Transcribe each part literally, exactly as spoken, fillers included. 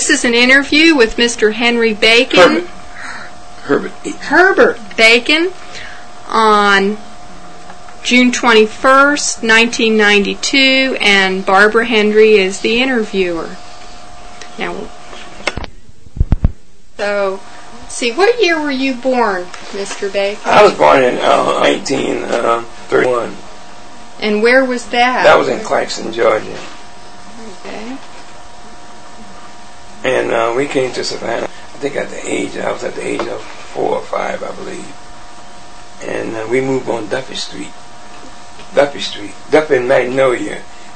This is an interview with Mister Henry Bacon. Herbert. Herbert. Herbert Bacon on June twenty-first, nineteen ninety-two, and Barbara Hendry is the interviewer. Now, so, let's see, what year were you born, Mister Bacon? I was born in uh, nineteen thirty-one. And where was that? That was in Clarkson, Georgia. Okay. And uh, we came to Savannah, I think at the age, I was at the age of four or five, I believe. And uh, we moved on Duffy Street. Duffy Street. Duffy and Magnolia,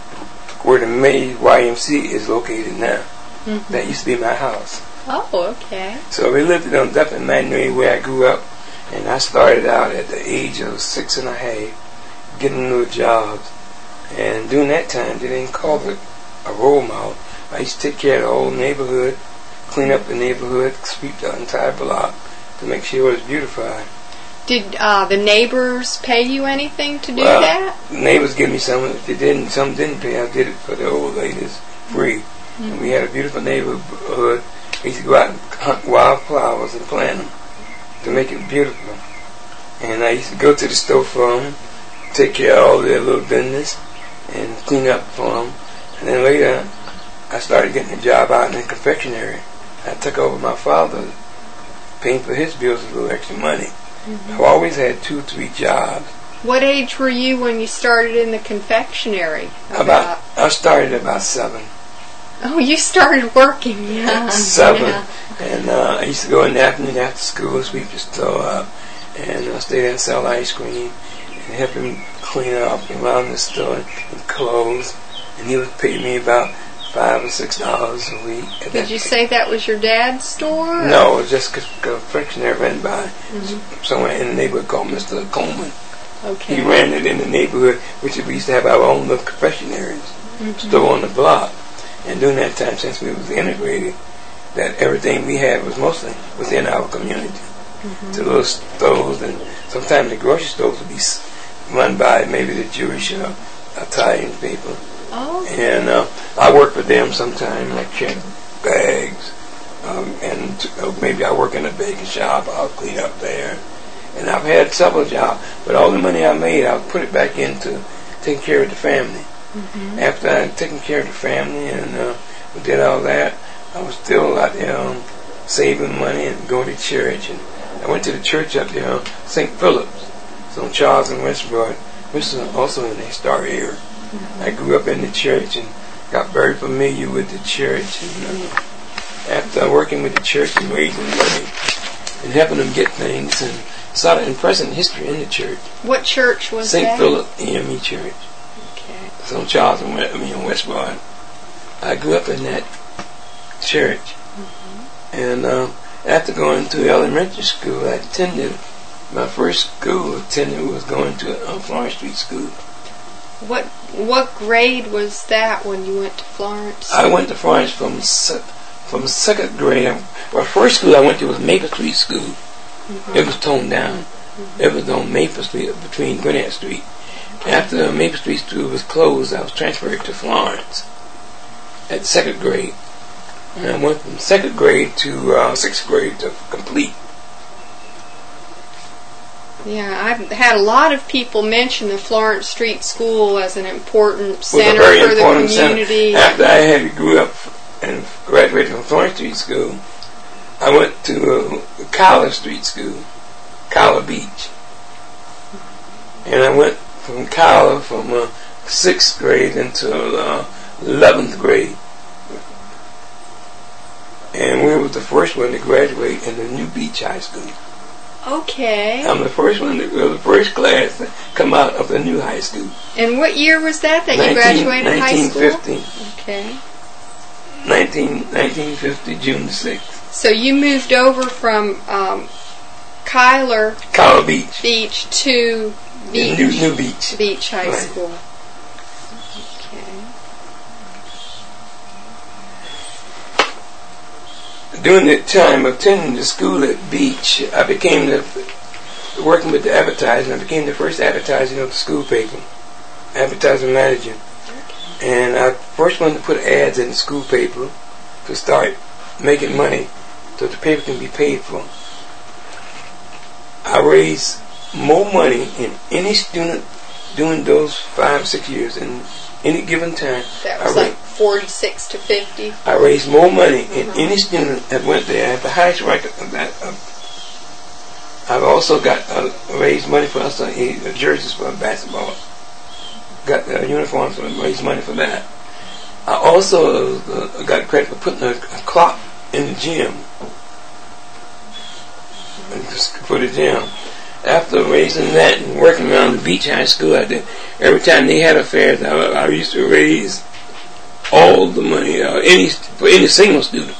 where the May Y M C A is located now. Mm-hmm. That used to be my house. Oh, okay. So we lived on Duffy and Magnolia where I grew up. And I started out at the age of six and a half, getting little jobs. And during that time, they didn't call it a role model. I used to take care of the whole neighborhood, clean up the neighborhood, sweep the entire block to make sure it was beautified. Did uh, the neighbors pay you anything to do well, that? The neighbors give me some. If they didn't, some didn't pay. I did it for the old ladies free. Mm-hmm. And we had a beautiful neighborhood. We used to go out and hunt wild flowers and plant them to make it beautiful. And I used to go to the store for them, take care of all their little business, and clean up for them. And then later, I started getting a job out in the confectionery. I took over my father, paying for his bills with a little extra money. Mm-hmm. I've always had two or three jobs. What age were you when you started in the confectionery? About, about I started at about seven. Oh, you started working young. Seven. Yeah. And uh, I used to go in the afternoon after school, sweep the store up, and I stay there and sell ice cream, and help him clean up around the store and clothes. And he would pay me about five or six dollars a week. Did you say that was your dad's store? No, it was just a confectionery ran by mm-hmm. somewhere in the neighborhood called Mister Coleman. Okay. He ran it in the neighborhood, which we used to have our own little confectionery mm-hmm. store on the block. And during that time, since we was integrated, that everything we had was mostly within our community. Mm-hmm. The little stores, and sometimes the grocery stores would be run by maybe the Jewish or Italian people. Oh. And uh, I work for them sometimes, like check bags, um, and uh, maybe I work in a baking shop. I'll clean up there, and I've had several jobs. But all the money I made, I'll put it back into taking care of the family. Mm-hmm. After I had taken care of the family and uh, we did all that, I was still out there um, saving money and going to church. And I went to the church up there, uh, Saint Philip's, it's on Charles and Westbrook, which is also in the Star area. Mm-hmm. I grew up in the church and got very familiar with the church. And uh, after working with the church and raising money and helping them get things, and saw the present history in the church. What church was Saint that? Saint Philip E M E Church. Okay. It's on Charles and I mean Westbrook. I grew up in that church, mm-hmm. and uh, after going to elementary school, I attended my first school. Attended was going to uh, Florence Street School. What what grade was that when you went to Florence? I went to Florence from se- from second grade. Well, first school I went to was Maple Street School. Mm-hmm. It was toned down. Mm-hmm. It was on Maple Street between Gwinnett Street. After Maple Street School was closed, I was transferred to Florence at second grade. And I went from second grade to uh, sixth grade to complete. Yeah, I've had a lot of people mention the Florence Street School as an important center very for important the community. Center. After I had grew up and graduated from Florence Street School, I went to uh, Collar Street School, Collar Beach. And I went from Collar from uh, sixth grade until uh, eleventh grade. And we were the first one to graduate in the New Beach High School. Okay. I'm the first one to go, the first class to come out of the new high school. And what year was that that you graduated high school? nineteen fifty. Okay. nineteen, nineteen fifty, June the sixth. So you moved over from um, Kyler Kyler Beach. Beach to Beach. New, new Beach. Beach High right. School. During the time of attending the school at Beach, I became the, working with the advertising, I became the first advertising of the school paper, advertising manager. And I first wanted to put ads in the school paper to start making money so the paper can be paid for. I raised more money in any student during those five, six years in any given time. That was I like forty-six to fifty. I raised more money in Mm-hmm. any student that went there. I had the highest record of that. Uh, I've also got uh, raised money for us, uh, uh, jerseys for basketball. Got uh, uniforms and raised money for that. I also uh, got credit for putting a, a clock in the gym. For the gym. After raising that and working around the Beach High School, I did, every time they had affairs, I, I used to raise all the money uh, any for any single student.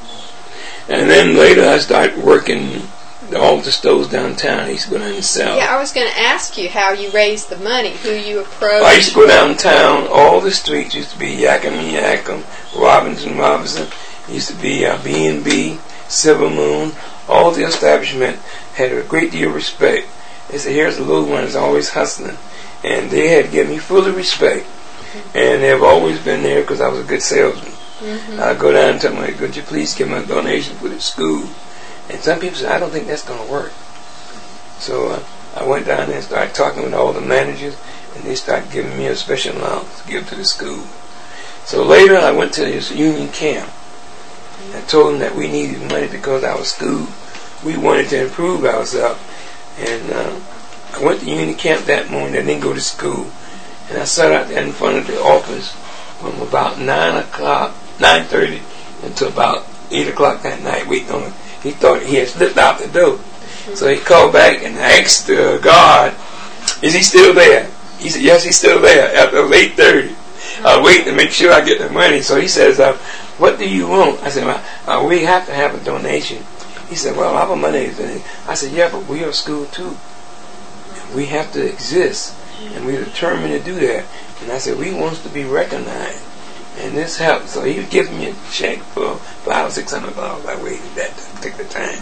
And then later I started working all the stores downtown. I used to go down and sell. Yeah, I was going to ask you how you raised the money, who you approached. I used to go downtown. All the streets used to be Yakima Yakima, Robinson Robinson. It used to be uh, B and B, Silver Moon. All the establishment had a great deal of respect. They said, here's the little one that's always hustling. And they had given me full respect. Mm-hmm. And they've always been there because I was a good salesman. Mm-hmm. I'd go down and tell them, could you please give me a donation for the school? And some people said, I don't think that's going to work. So uh, I went down there and started talking with all the managers, and they started giving me a special allowance to give to the school. So later I went to this union camp. I told them that we needed money because our school, we wanted to improve ourselves. And uh, I went to union camp that morning. I didn't go to school. And I sat out there in front of the office from about nine o'clock, nine thirty, until about eight o'clock that night waiting on him. He thought he had slipped out the door. So he called back and asked the guard, is he still there? He said, yes, he's still there. After it was eight thirty. I was waiting to make sure I get the money. So he says, uh, what do you want? I said, well, uh, we have to have a donation. He said, well, our money is in it. I said, yeah, but we are a school too. We have to exist. And we're determined to do that. And I said, we want to be recognized. And this helps. So he was giving me a check for five or six hundred dollars. I waited that particular time.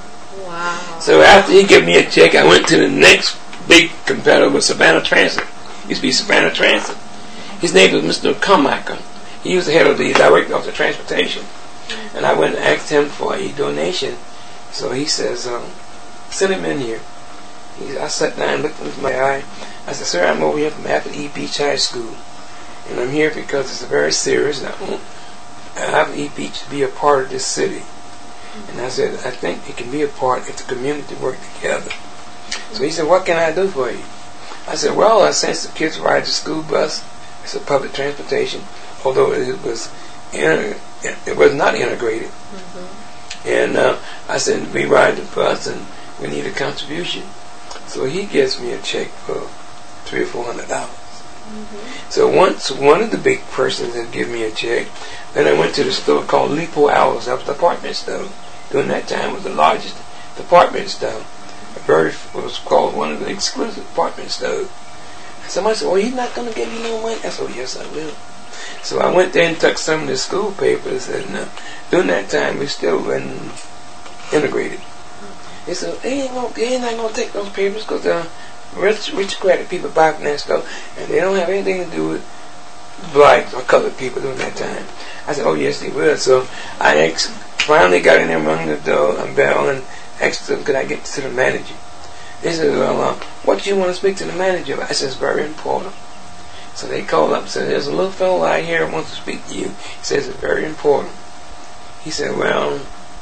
Wow. So after he gave me a check, I went to the next big competitor with Savannah Transit. It used to be Savannah Transit. His name was Mister Carmichael. He was the head of the director of the transportation. And I went and asked him for a donation. So he says, um, send him in here. He, I sat down and looked into my eye. I said, sir, I'm over here from Apple E. Beach High School. And I'm here because it's very serious. And I want Apple E. Beach to be a part of this city. And I said, I think it can be a part if the community work together. So he said, what can I do for you? I said, well, I sent the kids ride the school bus. It's a public transportation, although it was inter- it was not integrated. Mm-hmm. And uh, I said, we ride the bus and we need a contribution. So he gives me a check for three or four hundred dollars. Mm-hmm. So once one of the big persons had given me a check, then I went to the store called Lipo Owls. That was the department store. During that time, it was the largest department store. Very was called one of the exclusive department stores. And somebody said, well, he's not going to give you no money. I said, oh, yes, I will. So I went there and took some of the school papers, and uh, during that time, we still been integrated. They said, they ain't gonna, they ain't going to take those papers because uh, rich, rich credit people buy from that store, and they don't have anything to do with blacks or colored people during that time. I said, oh, yes, they will. So I ex- finally got in there among the door and bell and asked them, could I get to the manager? They said, well, uh, what do you want to speak to the manager about? I said, it's very important. So they called up and said, there's a little fellow out here who wants to speak to you. He says, it's very important. He said, well,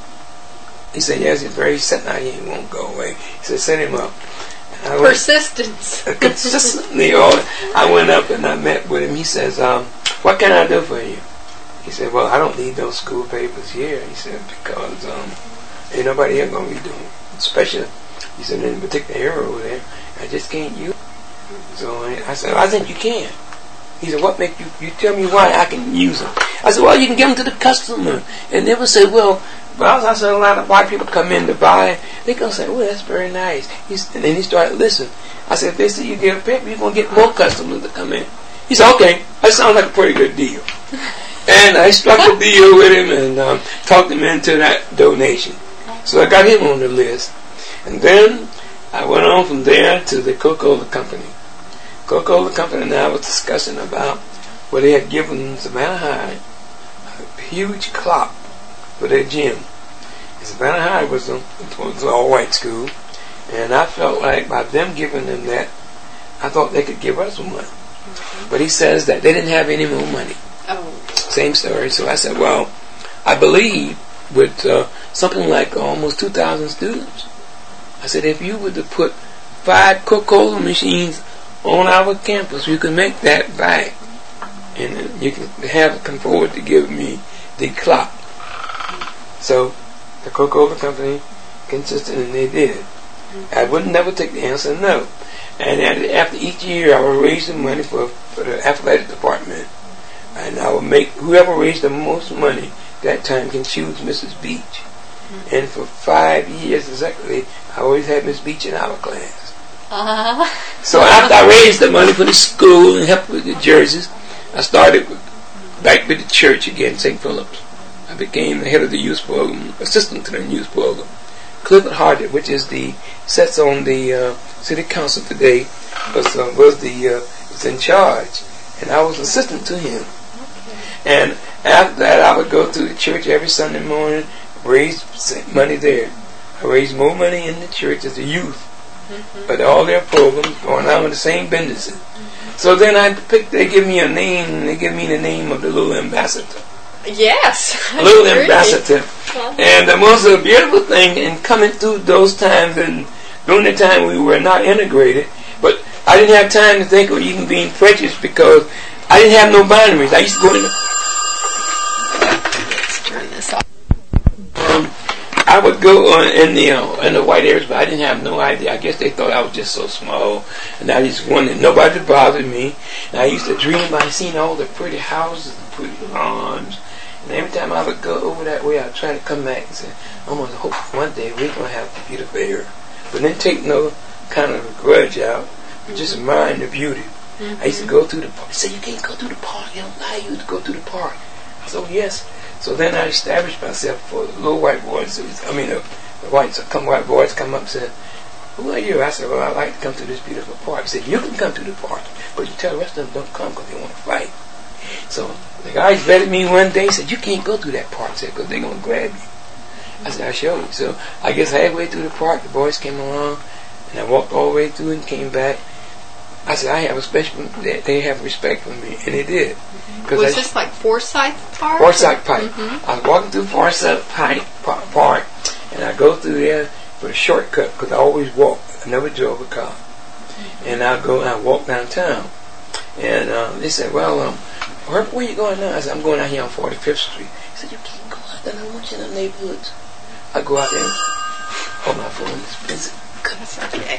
he said, yes, he's very sitting out here. He won't go away. He said, send him up. And I went, persistence. consistently, all, I went up and I met with him. He says, um, what can I do for you? He said, well, I don't need those school papers here. He said, because um, ain't nobody here going to be doing it. Especially, he said, in particular area over there, I just can't use it. So I said, I think you can. He said, what make you, you tell me why I can use them. I said, well, you can give them to the customer. And they would say, well, but I said, a lot of white people come in to buy. They're going to say, well, that's very nice. He's, and then he started listening. I said, if they see you get a paper, you're going to get more customers to come in. He said, okay, that sounds like a pretty good deal. And I struck a deal with him and um, talked him into that donation. So I got him on the list. And then I went on from there to the Coca-Cola Company. Coca-Cola Company and I was discussing about where they had given Savannah High a huge clock for their gym. Savannah High was a, was an all-white school, and I felt like by them giving them that, I thought they could give us some money. Mm-hmm. But he says that they didn't have any more money. Oh. Same story. So I said, well, I believe with uh, something like almost two thousand students, I said, if you were to put five Coca-Cola machines on our campus, you can make that back. And you can have come forward to give me the clock. So the Coca-Cola company consisted, and they did. I would never take the answer no. And after each year, I would raise the money for, for the athletic department, and I would make whoever raised the most money that time can choose Missus Beach. Mm-hmm. And for five years exactly, I always had Miss Beach in our class. Uh-huh. So after I raised the money for the school and helped with the jerseys, I started with, back with the church again, Saint Philip's. I became the head of the youth program, assistant to the youth program. Clifford Hardy, which is the sits on the uh, city council today, was uh, was the uh, was in charge, and I was assistant to him. And after that, I would go to the church every Sunday morning, raise money there. I raised more money in the church as a youth, mm-hmm. but all their programs going on with the same businesses. Mm-hmm. So then I picked. They give me a name. And they give me the name of the Little Ambassador. Yes, Little Ambassador. And it was a beautiful thing in coming through those times, and during the time we were not integrated, but I didn't have time to think of even being prejudiced because I didn't have no boundaries. I used to go in the... Let's turn this off. Um, I would go on in the uh, in the white areas, but I didn't have no idea. I guess they thought I was just so small, and I just wanted nobody to bother me. And I used to dream about seeing all the pretty houses and pretty lawns. And every time I would go over that way, I'd try to come back and say, I'm going to hope one day we're going to have a beautiful area. But then take no kind of grudge out, but just admire the beauty. Mm-hmm. I used to go through the park. They said, you can't go through the park. They don't allow you to go through the park. I said, oh, yes. So then I established myself for the little white boys. I mean, the, the whites, come white boys come up and said, who are you? I said, well, I'd like to come to this beautiful park. He said, you can come to the park, but you tell the rest of them don't come because they want to fight. So the guys vetted me one day and said, you can't go through that park, because they're going to grab you. I said, I showed you. So I guess halfway through the park, the boys came along, and I walked all the way through and came back. I said, I have a special, they have respect for me, and they did. Was I, this like Forsyth Park? Forsyth Park. Mm-hmm. I was walking through Forsyth Park, and I go through there for a shortcut, because I always walked. I never drove a car. Mm-hmm. And I go and I walk downtown. And uh, they said, well, um, where, where are you going now? I said, I'm going out here on forty-fifth Street. He said, you can't go out there. I don't want you in the neighborhoods. I go out there and hold my phone. It's okay.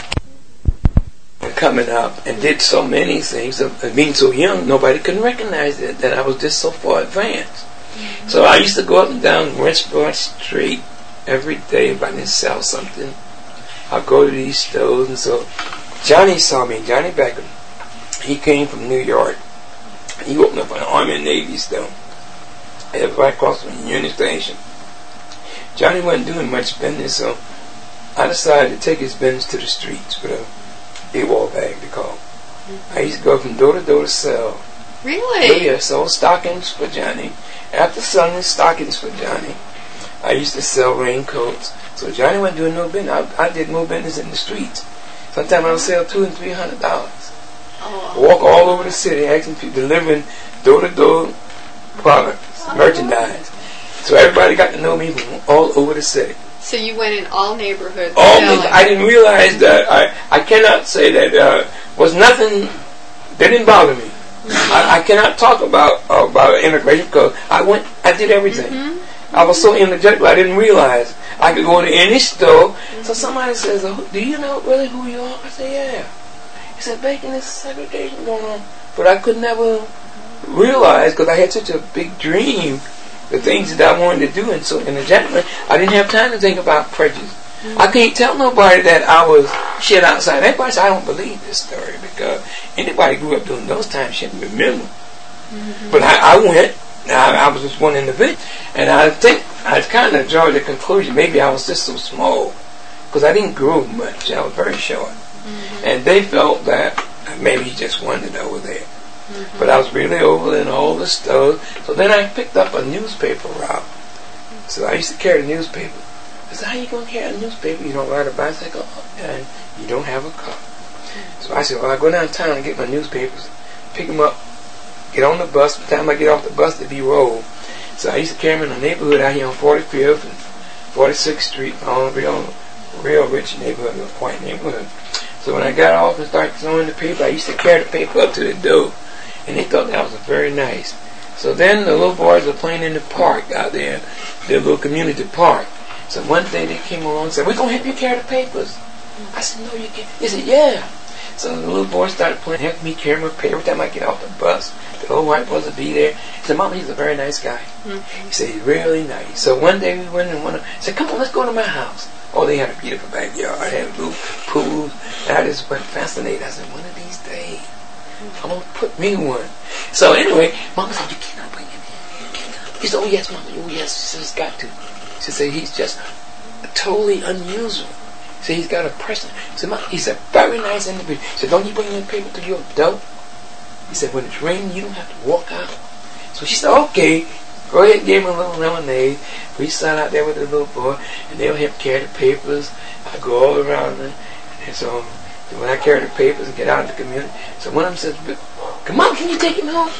Coming up and did so many things. Of being so young, nobody could recognize it, that I was just so far advanced. Mm-hmm. So I used to go up and down West Broad Street every day if I didn't sell something. I'd go to these stores, and so Johnny saw me, Johnny Beckham. He came from New York. He opened up an Army and Navy store. It was right across from the Union Station. Johnny wasn't doing much business, so I decided to take his business to the streets with a A-wall bag, they call. Mm-hmm. I used to go from door to door to sell. Really? Oh, yeah, sold stockings for Johnny. After selling stockings for Johnny, I used to sell raincoats. So Johnny wasn't doing no business. I, I did more business in the streets. Sometimes I would sell two and three hundred dollars. Oh. Walk all over the city, asking people, delivering door to door products, oh. merchandise. So everybody got to know me from all over the city. So you went in all neighborhoods. All neighborhoods. I didn't realize that. I, I cannot say that uh, was nothing. They didn't bother me. Mm-hmm. I, I cannot talk about uh, about immigration because I went. I did everything. Mm-hmm. I was so energetic, I didn't realize I could go to any store. Mm-hmm. So somebody says, oh, "Do you know really who you are?" I say, "Yeah." He said, "Bacon, there's segregation going on," but I could never realize because I had such a big dream. The things that I wanted to do, and so in the January, I didn't have time to think about prejudice. Mm-hmm. I can't tell nobody that I was shit outside. Everybody says I don't believe this story because anybody who grew up during those times shouldn't remember. Mm-hmm. But I, I went. I, I was just one individual, and I think I kind of draw the conclusion maybe I was just so small because I didn't grow much. I was very short, mm-hmm. and they felt that maybe he just wandered over there. Mm-hmm. But I was really over in all the stores. So then I picked up a newspaper route. So I used to carry the newspaper. I said, how you going to carry a newspaper? You don't ride a bicycle and you don't have a car. So I said, well, I go downtown and get my newspapers, pick them up, get on the bus. By the time I get off the bus, they be rolled. So I used to carry them in the neighborhood out here on forty-fifth and forty-sixth Street, on a real, real rich neighborhood, a white neighborhood. So when I got off and started throwing the paper, I used to carry the paper up to the door, and they thought that was very nice. So then the little boys were playing in the park out there, their little community park. So one day they came along and said, we're going to help you carry the papers. I said, no, you can't. They said, yeah. So the little boy started playing, helping me carry my paper. Every time I get off the bus, the old white boys would be there. He said, Mama, he's a very nice guy. Mm-hmm. He said, he's really nice. So one day we went and went, said, come on, let's go to my house. Oh, they had a beautiful backyard. They had a little pool. And I just went fascinated. I said, one of these days, I'm going to put me one. So anyway, Mama said, you cannot bring him in. You cannot. He said, oh, yes, Mama. Oh, yes. She said, it's got to. She said, he's just totally unusual. So he's got a person. So he's a very nice individual. He said, don't you bring your paper to your door? He said, when it's raining, you don't have to walk out. So she said, okay. Go ahead and give him a little lemonade. We sat out there with the little boy, and they'll help carry the papers. I go all around them. And so when I carry the papers and get out of the community, so one of them says, come on, can you take him home?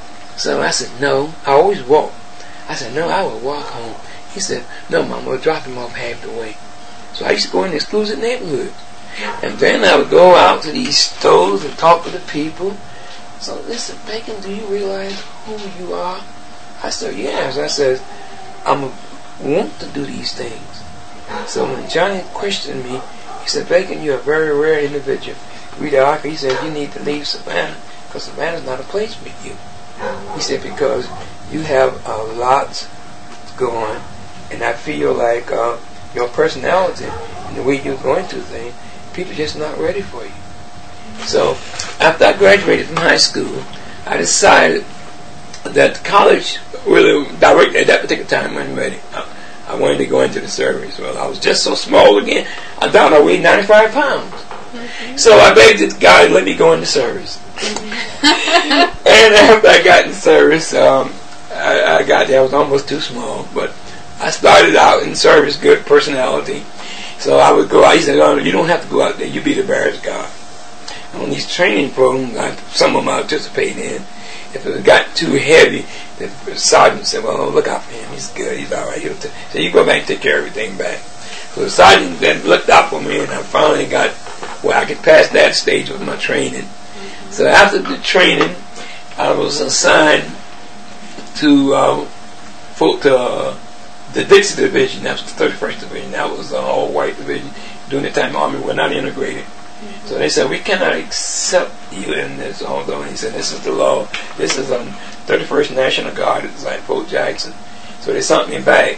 So I said, no, I always walk. I said, no, I will walk home. He said, no, Mama, we'll drop him off half the way. So I used to go in the exclusive neighborhood. And then I would go out to these stores and talk to the people. So listen, Bacon, do you realize who you are? I said, yes. I said, I'm a, want to do these things. So when Johnny questioned me, he said, Bacon, you're a very rare individual. Rita Arca, he said, you need to leave Savannah because Savannah's not a place for you. He said, because you have a lot going, and I feel like uh, your personality and the way you're going through things, people are just not ready for you. So after I graduated from high school, I decided that college really directly at that particular time wasn't ready. I, I wanted to go into the service. Well, I was just so small again. I thought I weighed ninety-five pounds. Mm-hmm. So I begged the guy to let me go into service. Mm-hmm. And after I got in service, um, I, I got there. I was almost too small, but I started out in service, good personality. So I would go out. He said, oh, you don't have to go out there. You be the bearer's guard. On these training programs, I, some of them I participated in, if it got too heavy, the sergeant said, well, look out for him. He's good. He's all right. He'll t-. So you go back and take care of everything back. So the sergeant then looked out for me, and I finally got where I could pass that stage with my training. Mm-hmm. So after the training, I was assigned to, uh, for, to uh, the Dixie Division. That was the thirty-first Division. That was an all-white division. During the time the Army were not integrated. Mm-hmm. So they said, we cannot accept you in this, although he said, this is the law. This is on thirty-first National Guard. It's like Fort Jackson. So they sent me back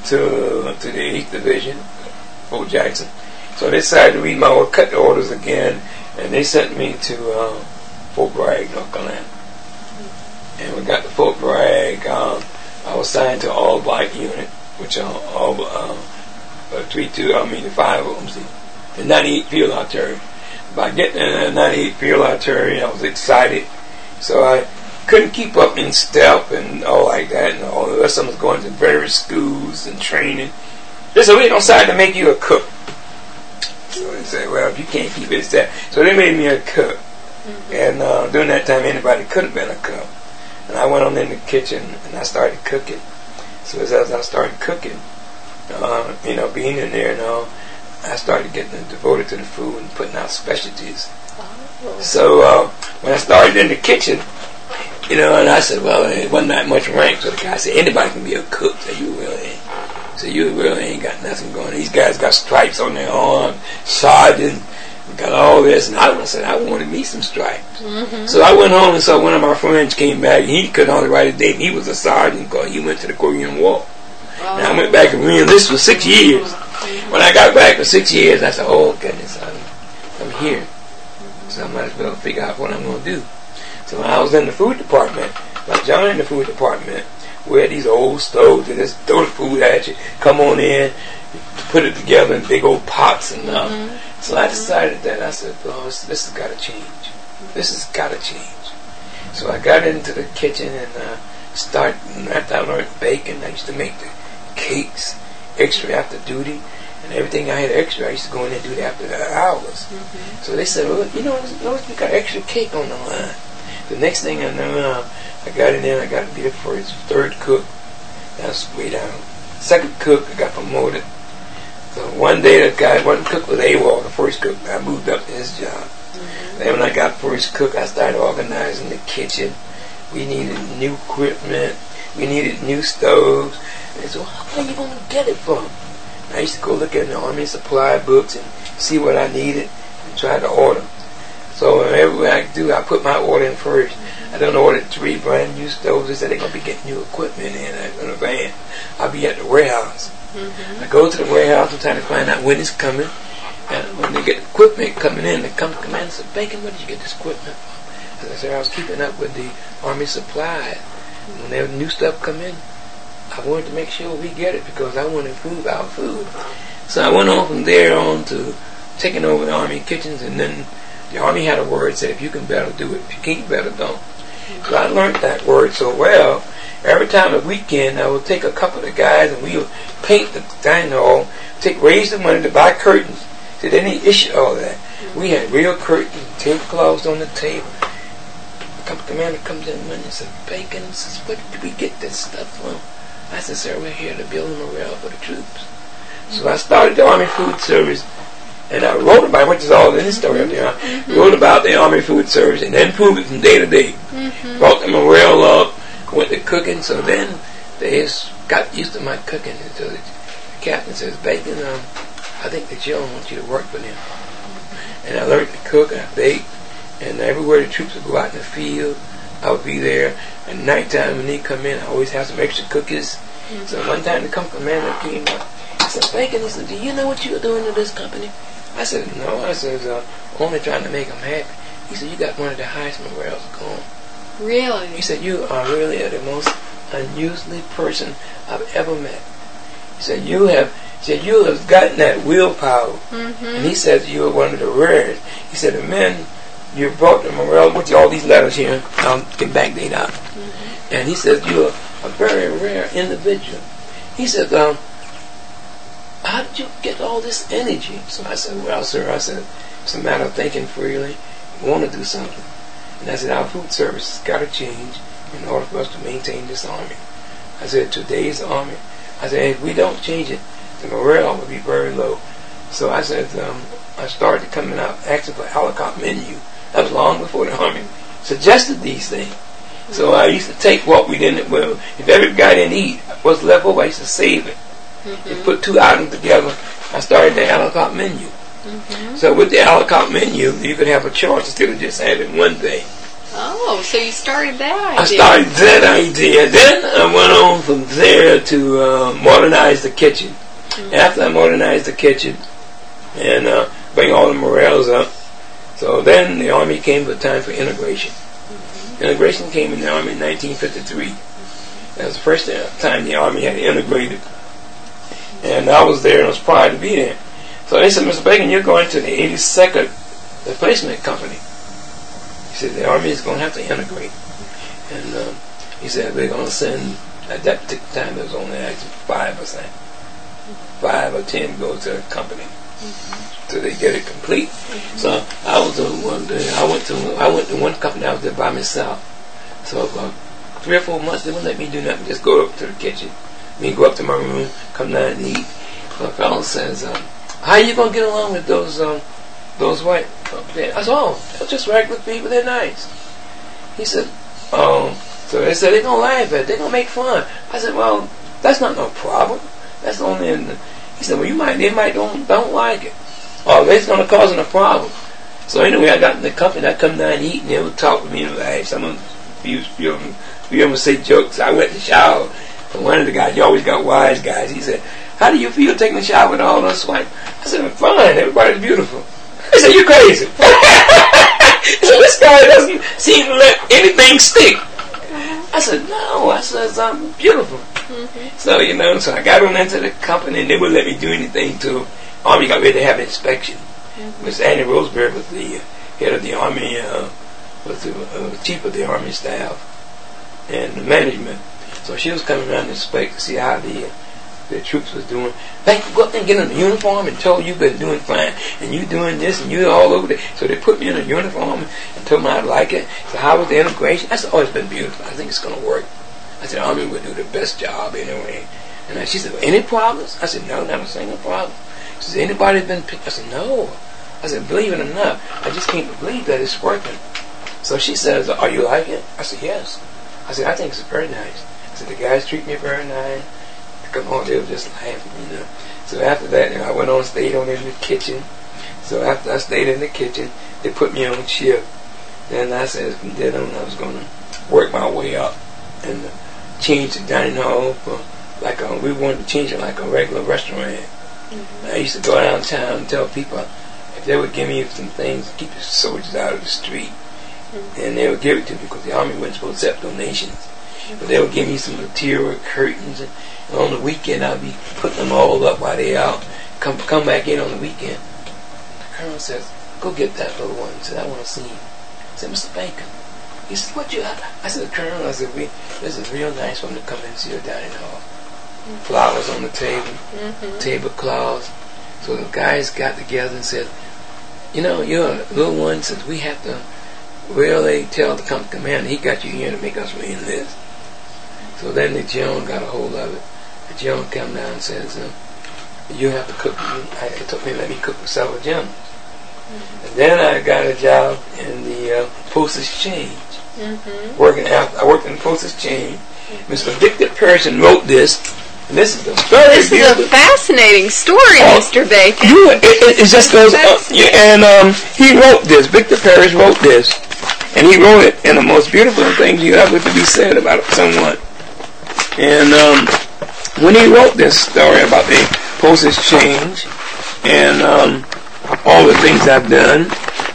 to to the eighth Division, Fort Jackson. So they decided to read my order, cut the orders again, and they sent me to uh, Fort Bragg, North Carolina. And we got to Fort Bragg. Um, I was assigned to all black unit, which are all uh, three two. I mean the five of them. See, the ninety-eight Field Artillery. By getting in the ninety-eight Field Artillery, I was excited. So I couldn't keep up in step and all like that, and all the rest of them was going to various schools and training. They said, we don't decide to make you a cook. So they said, well, if you can't keep it, step. So they made me a cook. Mm-hmm. And uh, during that time, anybody could have been a cook. And I went on in the kitchen and I started cooking. So as I started cooking, uh, you know, being in there and all, I started getting devoted to the food and putting out specialties. Oh. So uh, when I started in the kitchen, you know, and I said, well, it wasn't that much rank. So the guy said, anybody can be a cook. So you really ain't. So you really ain't got nothing going. These guys got stripes on their arm, sergeant, got all this. And I said, I wanted me some stripes. Mm-hmm. So I went home and saw one of my friends came back. And he couldn't only write a date. He was a sergeant because he went to the Korean War. Oh. And I went back and re-enlisted for six years. When I got back for six years, I said, oh, goodness, I'm, I'm here. So I might as well figure out what I'm going to do. So when I was in the food department, like John in the food department, we had these old stoves that just throw the food at you, come on in, put it together in big old pots and uh, mm-hmm. So I decided that I said, oh, this, this has got to change. This has got to change. So I got into the kitchen and uh, started, after I learned baking, I used to make the cakes, extra after duty, and everything I had extra, I used to go in there and do it after the hours. Mm-hmm. So they said, well, you know, notice we got extra cake on the line. The next thing I know, uh, I got in there, I got to be the first, third cook. That's way down. Second cook, I got promoted. So one day the guy, one cook was AWOL, the first cook. I moved up to his job. Mm-hmm. Then when I got first cook, I started organizing the kitchen. We needed new equipment. We needed new stoves. And they said, well, how are you going to get it from? And I used to go look at the Army supply books and see what I needed and try to order. So everywhere I do, I put my order in first. I done ordered three brand new stoves. They said they're going to be getting new equipment in, in a van. I'll be at the warehouse. Mm-hmm. I go to the warehouse and try to find out when it's coming. And when they get the equipment coming in, they come to come in and say, Bacon, where did you get this equipment from? And I said, I was keeping up with the Army supplies. When there was new stuff come in, I wanted to make sure we get it because I want to improve our food. So I went on from there on to taking over the Army kitchens, and then the Army had a word that said, if you can better, do it. If you can't better, don't. So I learned that word so well. Every time a weekend, I would take a couple of the guys and we would paint the dining hall, take raise the money to buy curtains. So they didn't issue all that. We had real curtains, tablecloths on the table. A couple commander comes in one and said, Bacon, says, where did we get this stuff from? I said, sir, we're here to build a morale for the troops. So I started the Army Food Service, and I wrote about it, which is all in the story up there. I wrote about the Army Food Service and then improved it from day to day. Mm-hmm. Brought the morale up, went to cooking, so then they just got used to my cooking. And so the captain says, Bacon, um, I think the children want you to work for them. And I learned to cook, and I baked, and everywhere the troops would go out in the field, I would be there. At nighttime when they come in, I always have some extra cookies. Mm-hmm. So one time the company commander came up, I said, Bacon, he said, do you know what you're doing to this company? I said, no. I said, uh, only trying to make them happy. He said, you got one of the highest morales going. Really? He said, you are really the most unusual person I've ever met. He said, you have he said, you have gotten that willpower. Mm-hmm. And he said, you are one of the rarest. He said, the men, you brought the morale with you, all these letters here. I'll get back date out. Mm-hmm. And he said, you are a very rare individual. He said, um, how did you get all this energy? So I said, well, sir, I said, it's a matter of thinking freely. We want to do something. And I said, our food service has got to change in order for us to maintain this army. I said, today's army, I said, if we don't change it, the morale will be very low. So I said, um, I started coming out asking for a la carte menu. That was long before the army suggested these things. So I used to take what we didn't, well, if every guy didn't eat, what's left over, I used to save it. Mm-hmm. And put two items together. I started the a la carte menu. Mm-hmm. So with the a la carte menu, you could have a choice instead of just having one thing. Oh, so you started that idea. I started that idea. Then I went on from there to uh, modernize the kitchen. Mm-hmm. After I modernized the kitchen and uh, bring all the morales up, so then the Army came for time for integration. Mm-hmm. Integration came in the Army in nineteen fifty-three. That was the first time the Army had integrated. And I was there and I was proud to be there. So they said, Mister Bacon, you're going to the eighty-second Replacement Company. He said, the Army is going to have to integrate. And um, he said, we're going to send, at that particular time, there was only actually five percent. Five or ten go to the company. Mm-hmm. So they get it complete. Mm-hmm. So I was the one day, I went to I went to one company, I was there by myself. So about three or four months, they wouldn't let me do nothing, just go up to the kitchen. Me go up to my room, come down and eat. So the fellow says, um, how you going to get along with those um, those white? Okay. I said, oh, they're just regular people, they're nice. He said, um, so they said, they're going to laugh at it, they're going to make fun. I said, well, that's not no problem. That's only in the, he said, well, you might, they might don't, don't like it. Oh, that's going to cause them a problem. So anyway, I got in the company, I come down and eat, and they would talk to me, and laugh. Some of them, you, you, you ever say jokes. I went to shower. And one of the guys, you always got wise guys, he said, how do you feel taking a shower with all those white? I said, I'm fine, everybody's beautiful. He said, you're crazy. So this guy doesn't seem to let anything stick. I said, no, I said, I'm beautiful. Mm-hmm. So, you know, so I got on into the company and they wouldn't let me do anything till Army got ready to have an inspection. Mm-hmm. Miss Annie Roseberry was the head of the Army, uh, was the uh, chief of the Army staff and the management. So she was coming around to inspect to see how the the troops was doing. They could go up there and get in a uniform and told you been doing fine, and you doing this, and you all over there. So they put me in a uniform and told me I'd like it. So how was the integration? I said, oh, it's been beautiful. I think it's going to work. I said, Army would do the best job anyway. And she said, any problems? I said, no, not a single problem. She said, anybody been picked? I said, no. I said, believe it or not, I just can't believe that it's working. So she says, are you like it? I said, yes. I said, I think it's very nice. I said, the guys treat me very nice. Come on, they were just laughing, you know. So after that, you know, I went on, stayed on in the kitchen. So after I stayed in the kitchen, they put me on shift. Then I said, from then on, I was going to work my way up and uh, change the dining hall for like a, we wanted to change it like a regular restaurant. Mm-hmm. I used to go downtown and tell people if they would give me some things, keep the soldiers out of the street. Mm-hmm. And they would give it to me because the Army wasn't supposed to accept donations. Mm-hmm. But they would give me some material, curtains, and, and on the weekend I'd be putting them all up while they out. Come come back in on the weekend. The colonel says, go get that little one. He said, I want to see him. I said, Mister Bacon. He said, what you, I, I said, Colonel, I said, we, this is real nice for them to come and see your dining hall. Mm-hmm. Flowers on the table, mm-hmm. tablecloths. So the guys got together and said, you know, your little one says we have to really tell the company commander he got you here to make us re-enlist. So then the general got a hold of it. The general came down and says, uh, you have to cook. It took me, let me cook for several generals. Mm-hmm. And then I got a job in the uh, Post Exchange. Mm-hmm. Working after, I worked in the Post Exchange. Mm-hmm. Mister Victor Pearson wrote this. And this is a very This is a fascinating story, oh, Mister Bacon. You, it, it, it just goes on. Yeah, and um, he wrote this. Victor Parrish wrote this. And he wrote it in the most beautiful things you ever to be said about someone. And um, when he wrote this story about the Post Exchange and um, all the things I've done,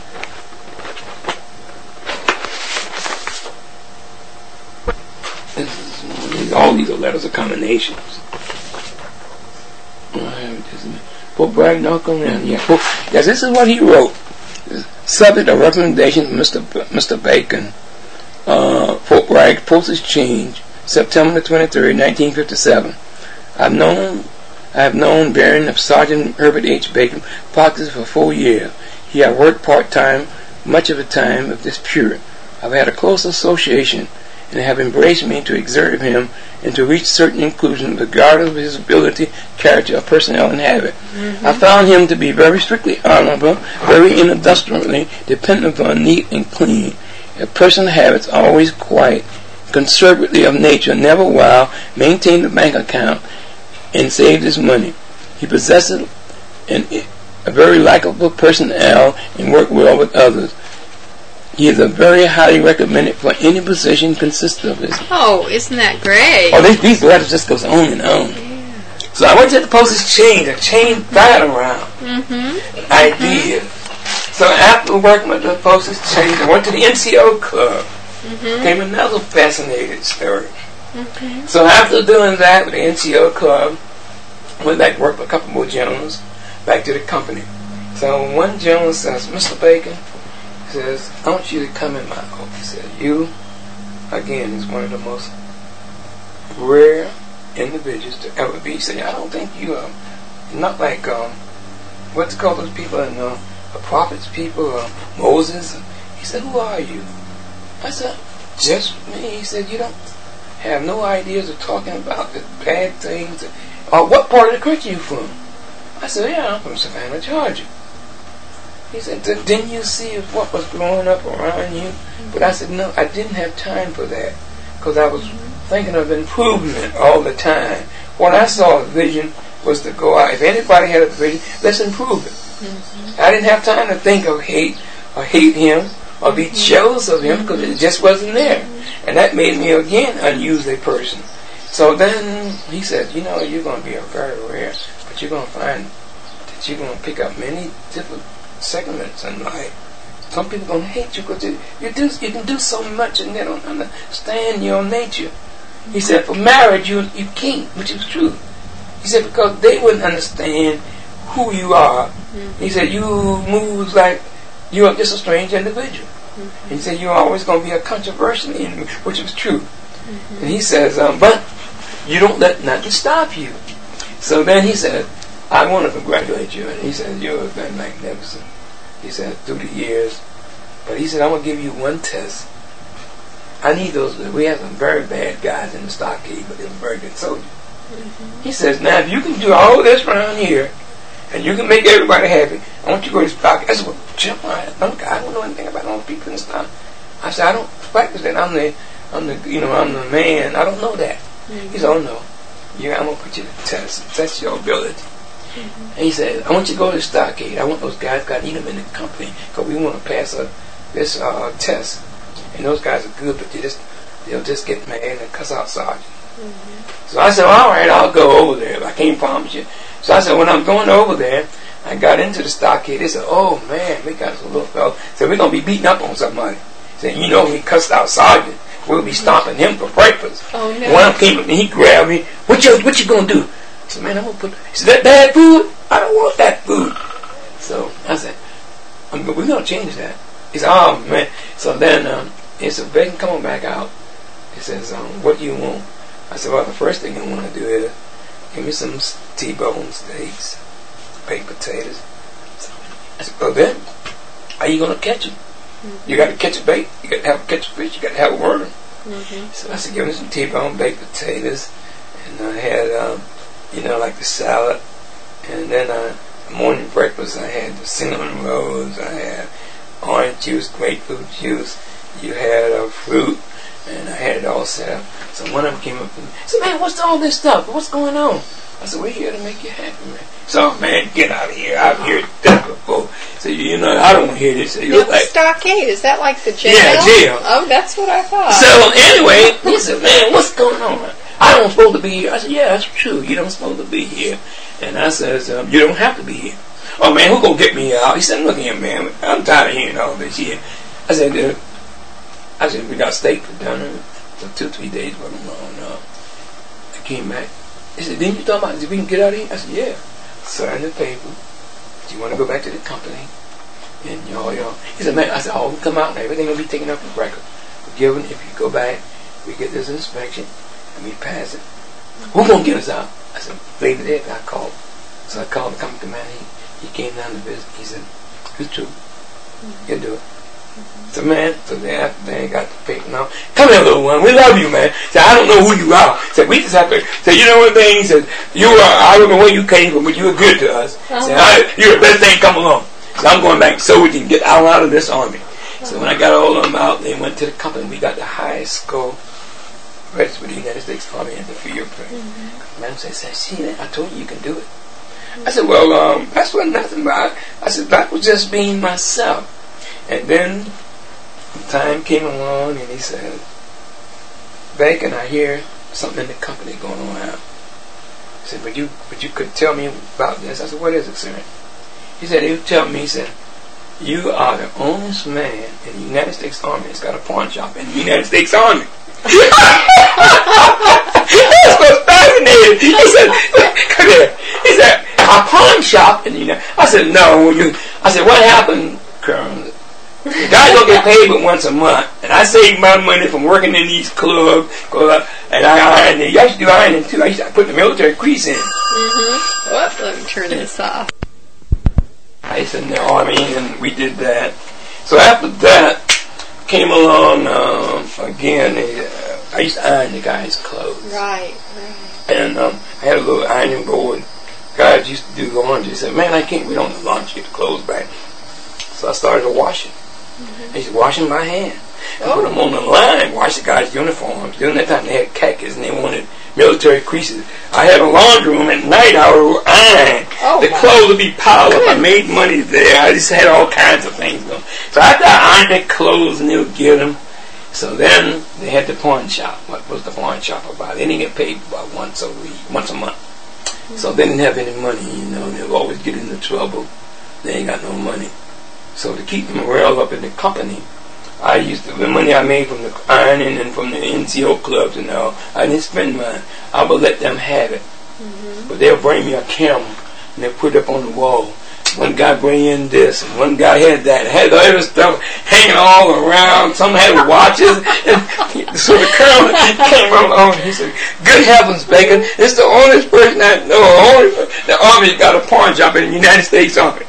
all these are letters of commendations. Pope Bragg Knuckle and yeah, Pope, yes, this is what he wrote. Subject of recommendation from Mister B- Mister Bacon. Uh, Fort Bragg Post Exchange, September twenty-third, nineteen fifty-seven. I've known, I have known Baron of Sergeant Herbert H. Bacon practiced for four years. He had worked part time much of the time of this period. I've had a close association and have embraced me to exert him and to reach certain inclusion regardless of his ability, character, or personnel and habit. Mm-hmm. I found him to be very strictly honorable, very industrially dependent upon neat and clean. A person of habits, always quiet, conservatively of nature, never wild, maintained a bank account, and saved his money. He possesses an, a very likable personnel and worked well with others. He is a very highly recommended for any position consistent of his. Oh, isn't that great? Oh, these, these letters just goes on and on. Yeah. So I went to the Post Exchange. I changed that around. Mm-hmm. I mm-hmm. did. So after working with the Post Exchange, I went to the N C O Club. Mm-hmm. Came another fascinating story. Mm-hmm. So after doing that with the N C O Club, I went back to work with a couple more generals, back to the company. So one general says, Mister Bacon, says, I want you to come in my office. He said, you, again, is one of the most rare individuals to ever be. He said, I don't think you are not like, um, what's called those people, and uh, the prophets people, uh, Moses. He said, who are you? I said, just me. He said, you don't have no ideas of talking about the bad things. Or what part of the country you from? I said, yeah, I'm from Savannah, Georgia. He said, didn't you see what was growing up around you? But I said, no, I didn't have time for that because I was thinking of improvement all the time. When I saw a vision was to go out. If anybody had a vision, let's improve it. Mm-hmm. I didn't have time to think of hate or hate him or be mm-hmm. jealous of him because it just wasn't there. And that made me, again, unusual person. So then he said, you know, you're going to be a very rare, but you're going to find that you're going to pick up many different segments in life. Some people gonna hate you because you, you do you can do so much and they don't understand your nature. He said, for marriage you you can't, which is true. He said because they wouldn't understand who you are. Mm-hmm. He said you move like you are just a strange individual. Mm-hmm. He said you're always gonna be a controversial individual, which is true. Mm-hmm. And he says, um, but you don't let nothing stop you. So then he said, I want to congratulate you. And he said, you have been magnificent. He said, through the years. But he said, I'm going to give you one test. I need those. We have some very bad guys in the stockade, but they're very good soldiers. Mm-hmm. He says, now if you can do all this around here, and you can make everybody happy, I want you to go to the stockade. I said, well, Jim, I don't, I don't know anything about all the people in the stockade. I said, I don't practice that. I'm the, I'm the, you know, I'm the man. I don't know that. Mm-hmm. He said, oh no, yeah, I'm gonna put you to the test. Test your ability. Mm-hmm. And he said, I want you to go to the stockade. I want those guys. Got to need them in the company because we want to pass a, this uh, test. And those guys are good, but they just they'll just get mad and cuss out sergeant. Mm-hmm. So I said, well, all right, I'll go over there. But I can't promise you. So I said, when I'm going over there, I got into the stockade. They said, oh man, we got some little fellow. Said we're gonna be beating up on somebody. Said, you know, he cussed out sergeant. We'll be stomping him for breakfast. Oh, no. One of them came up and he grabbed me. What you, what you gonna do? I said, man, I'm gonna put. He said, that bad food? I don't want that food. So I said, I'm, we're gonna change that. He said, oh man. So then um, he said, Bacon, come on back out. He says, um, what do you want? I said, well, the first thing I want to do is give me some T-bone steaks, baked potatoes. I said, well then, how you gonna catch them? Mm-hmm. You got to catch a bait. You got to have a catch a fish. You got to have a worm. Mm-hmm. So I said, give me some T-bone baked potatoes, and I had, um, you know, like the salad, and then uh, morning breakfast. I had the cinnamon rolls. I had orange juice, grapefruit juice. You had uh, fruit, and I had it all set up. So one of them came up and said, man, what's all this stuff? What's going on? I said, we're here to make you happy, man. So, man, get out of here. I've heard that before. So, you know, I don't want to hear this. So, now, like, stockade, is that like the jail? Yeah, jail. Oh, that's what I thought. So, anyway, he said, man, what's going on? I don't supposed to be here. I said, yeah, that's true. You don't supposed to be here. And I said, um, you don't have to be here. Oh, man, who gonna get me out? He said, look here, man. I'm tired of hearing all this here. I said, uh, I said, we got steak for dinner for two, three days. But no, no. I came back. He said, didn't you talk about if we can get out of here? I said, yeah. Sign the paper. Do you want to go back to the company? And y'all, y'all. He said, man, I said, all will come out and everything will be taken up in record. We're given, if you go back, we get this inspection and we pass it. Who's going to get us out? I said, later that I called. So I called the company commander. He, he came down to visit. He said, it's true. Mm-hmm. You'll do it. Mm-hmm. So man, so then after they got the paper now, come here, little one, we love you, man. Said, I don't know who you are. Said, we just have to. Said, you know what thing? He said, you are. I don't know where you came from, but you were good to us. Uh-huh. Said, I, you're the best thing come along. So I'm going back so we can get out out of this army. Uh-huh. So when I got all of them out, they went to the company. We got the highest score registered with the United States Army in the fingerprint. Mm-hmm. Man said, see that? I told you you can do it. Mm-hmm. I said, well, um, that's what nothing about. I said, that was just being myself. And then time came along and he said, Bacon, I hear something in the company going on now. He said, but you but you could tell me about this. I said, what is it, sir? He said, he would tell me, he said, you are the only man in the United States Army that's got a pawn shop in the United States Army. That's so fascinating. He said, come here. He said, a pawn shop in the United I said, no. You. I said, what happened, Colonel? The guy don't get paid but once a month, and I save my money from working in these clubs. And I iron. I used to do ironing too. I used to put the military crease in. Mm-hmm. Well, let me turn this off. I used to in the army, and we did that. So after that came along um, again. Uh, I used to iron the guys' clothes. Right, right. And um, I had a little ironing board. Guys used to do laundry. They said, "Man, I can't. We don't do laundry. Get the clothes back." So I started washing. Mm-hmm. I used to wash them by hand. And oh. Put them on the line, wash the guys' uniforms. During that time, they had khakis and they wanted military creases. I had a laundry room at night. I would iron. Oh, the clothes would be piled good. Up. I made money there. I just had all kinds of things going. So after I ironed their clothes and they would get them. So then they had the pawn shop. What was the pawn shop about? They didn't get paid about once a week, once a month. Mm-hmm. So they didn't have any money, you know. They would always get into trouble. They ain't got no money. So to keep the morale up in the company, I used to, the money I made from the ironing and from the N C O clubs and all, I didn't spend mine. I would let them have it. Mm-hmm. But they'll bring me a camera and they'll put it up on the wall. one guy bring in this, and one guy had that, had the other stuff hanging all around. Some had watches, and so the colonel came along. He said, "Good heavens, Bacon! It's the only person I know. Only the Army's got a pawn shop in the United States Army."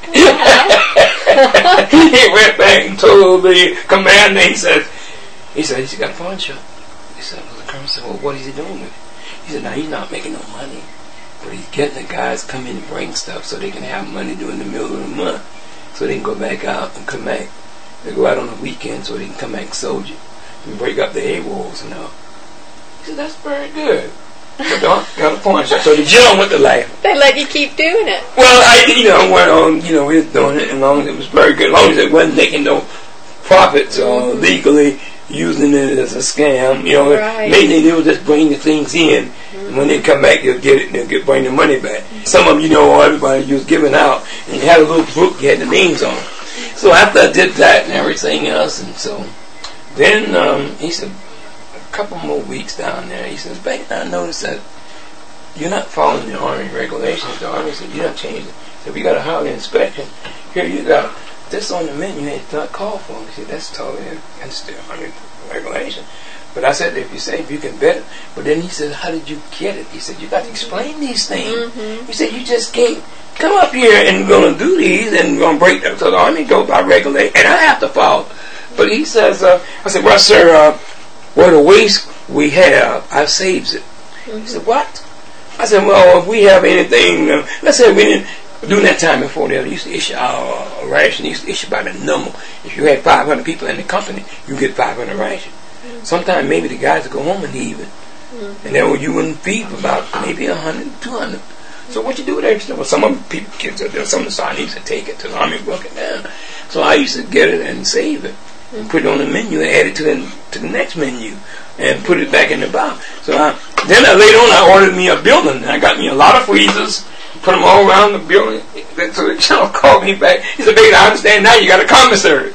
He went back and told the commander. He said, "He said he's got a pawn shop." He said, well, the colonel said, "Well, what is he doing with it?" He said, "Now he's not making no money, but he's getting the guys come in and bring stuff so they can have money during the middle of the month, so they can go back out and come back. They go out on the weekend so they can come back and soldier and break up the AWOLs and all." He said, "That's very good." So don't got a pawn shop. So the general went to laugh. They let you keep doing it. Well, I, you know, went on, you know, we was doing it as long as it was very good, as long as it wasn't making no profits or mm-hmm. legally using it as a scam. You know, right. mainly they would just bring the things in, mm-hmm. and when they come back, they'll get it and they'll get bring the money back. Mm-hmm. Some of them, you know, everybody you was giving out, and you had a little book, you had the names on. So after I did that and everything else, and so then um, he said, a couple more weeks down there, he says, "Bacon, I noticed that you're not following the Army regulations." The Army said, "You don't change it. So we got a highway inspection. Here you got this on the menu, it's not called for." He said, "That's totally against the Army regulation." But I said, "If you say if you can bet it." But then he said, "How did you get it?" He said, "You got to explain these things." Mm-hmm. He said, "You just can't come up here and gonna do these and gonna break them." So the Army go by regulation, and I have to follow. But he says, uh, I said, "Well, sir, uh, what the waste we have, I saves it." Mm-hmm. He said, "What?" I said, "Well, if we have anything, uh, let's say we didn't." During that time before they used to issue our uh, ration, they used to issue by the number. If you had five hundred people in the company, you get five hundred ration. Mm-hmm. Sometimes maybe the guys would go home and leave it. Mm-hmm. And then you wouldn't feed for about maybe one hundred, two hundred. So what you do with extra? Well, some of the people, kids out there, some of the Saudis would take it to the Army, broke it down. So I used to get it and save it. Mm-hmm. And put it on the menu and add it to the, to the next menu. And put it back in the box. So I, then I, later on I ordered me a building. And I got me a lot of freezers. Put them all around the building. So the general called me back. He said, "Bacon, I understand now you got a commissary."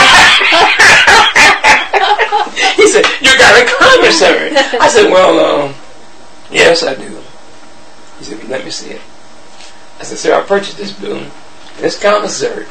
He said, "You got a commissary?" I said, "Well, um, yes, I do." He said, "Let me see it." I said, "Sir, I purchased this building. This commissary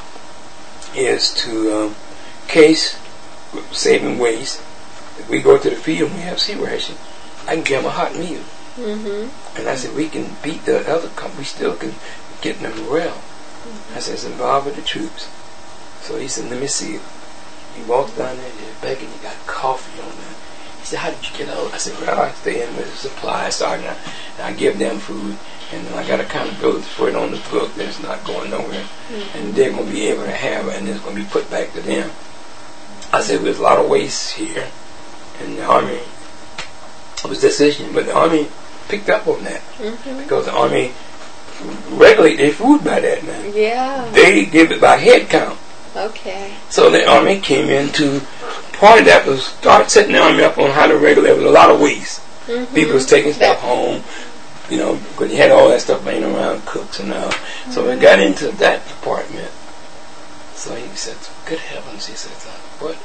is to um, case saving waste. If we go to the field and we have sea ration, I can give them a hot meal." Mm-hmm. And I said, "We can beat the other company. We still can get them morale." Mm-hmm. I said, "It's involved with the troops." So he said, "Let me see it." He walked down there and said, "Bacon, you got coffee on there." He said, "How did you get out?" I said, "Well, I stay in with the supply. I started out, and I give them food. And then I got accountability for it on the book that it's not going nowhere. Mm-hmm. And they're going to be able to have it, and it's going to be put back to them." I said, "There's a lot of waste here." And the Army, it was this issue, but the Army picked up on that. Mm-hmm. Because the Army regulate their food by that now. Yeah. They give it by head count. Okay. So the Army came into, part of that was start setting the Army up on how to regulate. There was a lot of waste. Mm-hmm. People was taking stuff home, you know, because you had all that stuff laying around, cooks and all. Mm-hmm. So we got into that department. So he said, "Good heavens," he said, "what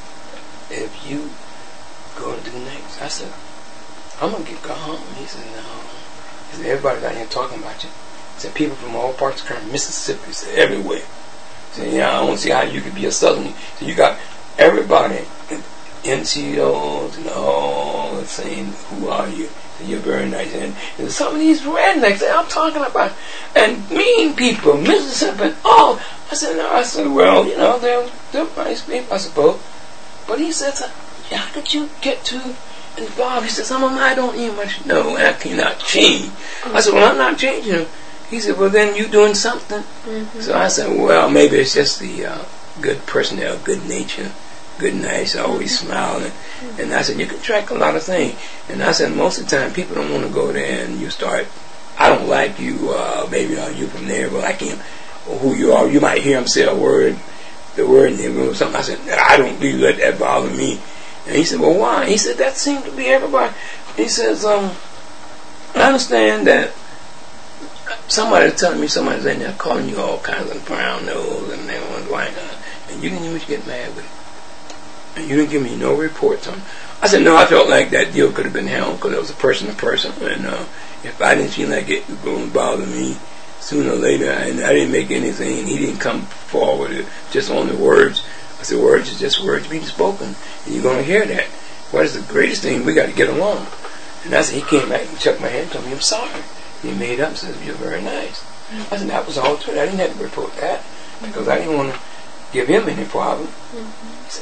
if you go and do next?" I said, "I'm going to get go home." He said, "No." He said, "Everybody's out here talking about you." He said, "People from all parts of the country, Mississippi," he said, "everywhere." He said, "Yeah, I don't see how you could be a Southerner." So you got everybody, N C Os and all saying, "Who are you?" He said, "You're very nice." And, and some of these rednecks that I'm talking about, and mean people, Mississippi, and all. I said, "No." I said, "Well, you know, they're, they're nice people, I suppose." But he said, "How did you get to involved?" He said, "Some of them I don't even much know, and I cannot change." I said, "Well, I'm not changing them." He said, "Well, then you doing something." Mm-hmm. So I said, "Well, maybe it's just the uh, good personnel, good nature, good nice, always mm-hmm. smiling." Mm-hmm. And I said, "You can track a lot of things." And I said, most of the time, people don't want to go there, and you start, "I don't like you, uh, maybe are you from there, but I can't," or who you are. You might hear them say a word, the word, and they or something. I said, "I don't really let that bother me." And he said, "Well, why?" He said, "That seemed to be everybody." He says, um, "I understand that somebody's telling me somebody's in there calling you all kinds of brown nose and they want white, and you didn't even get mad with it. And you didn't give me no reports on it." I said, "No, I felt like that deal could have been held because it was a person to person, and uh, if I didn't feel like it was going to bother me, sooner or later, and I didn't make anything. He didn't come forward with it, just on the words. I said, words is just words being spoken, and you're going to hear that. What is the greatest thing? We got to get along. And I said, he came back and shook my hand and told me, I'm sorry. He made up and said, you're very nice. I said, that was all true. I didn't have to report that because I didn't want to give him any problem. Mm-hmm. He said,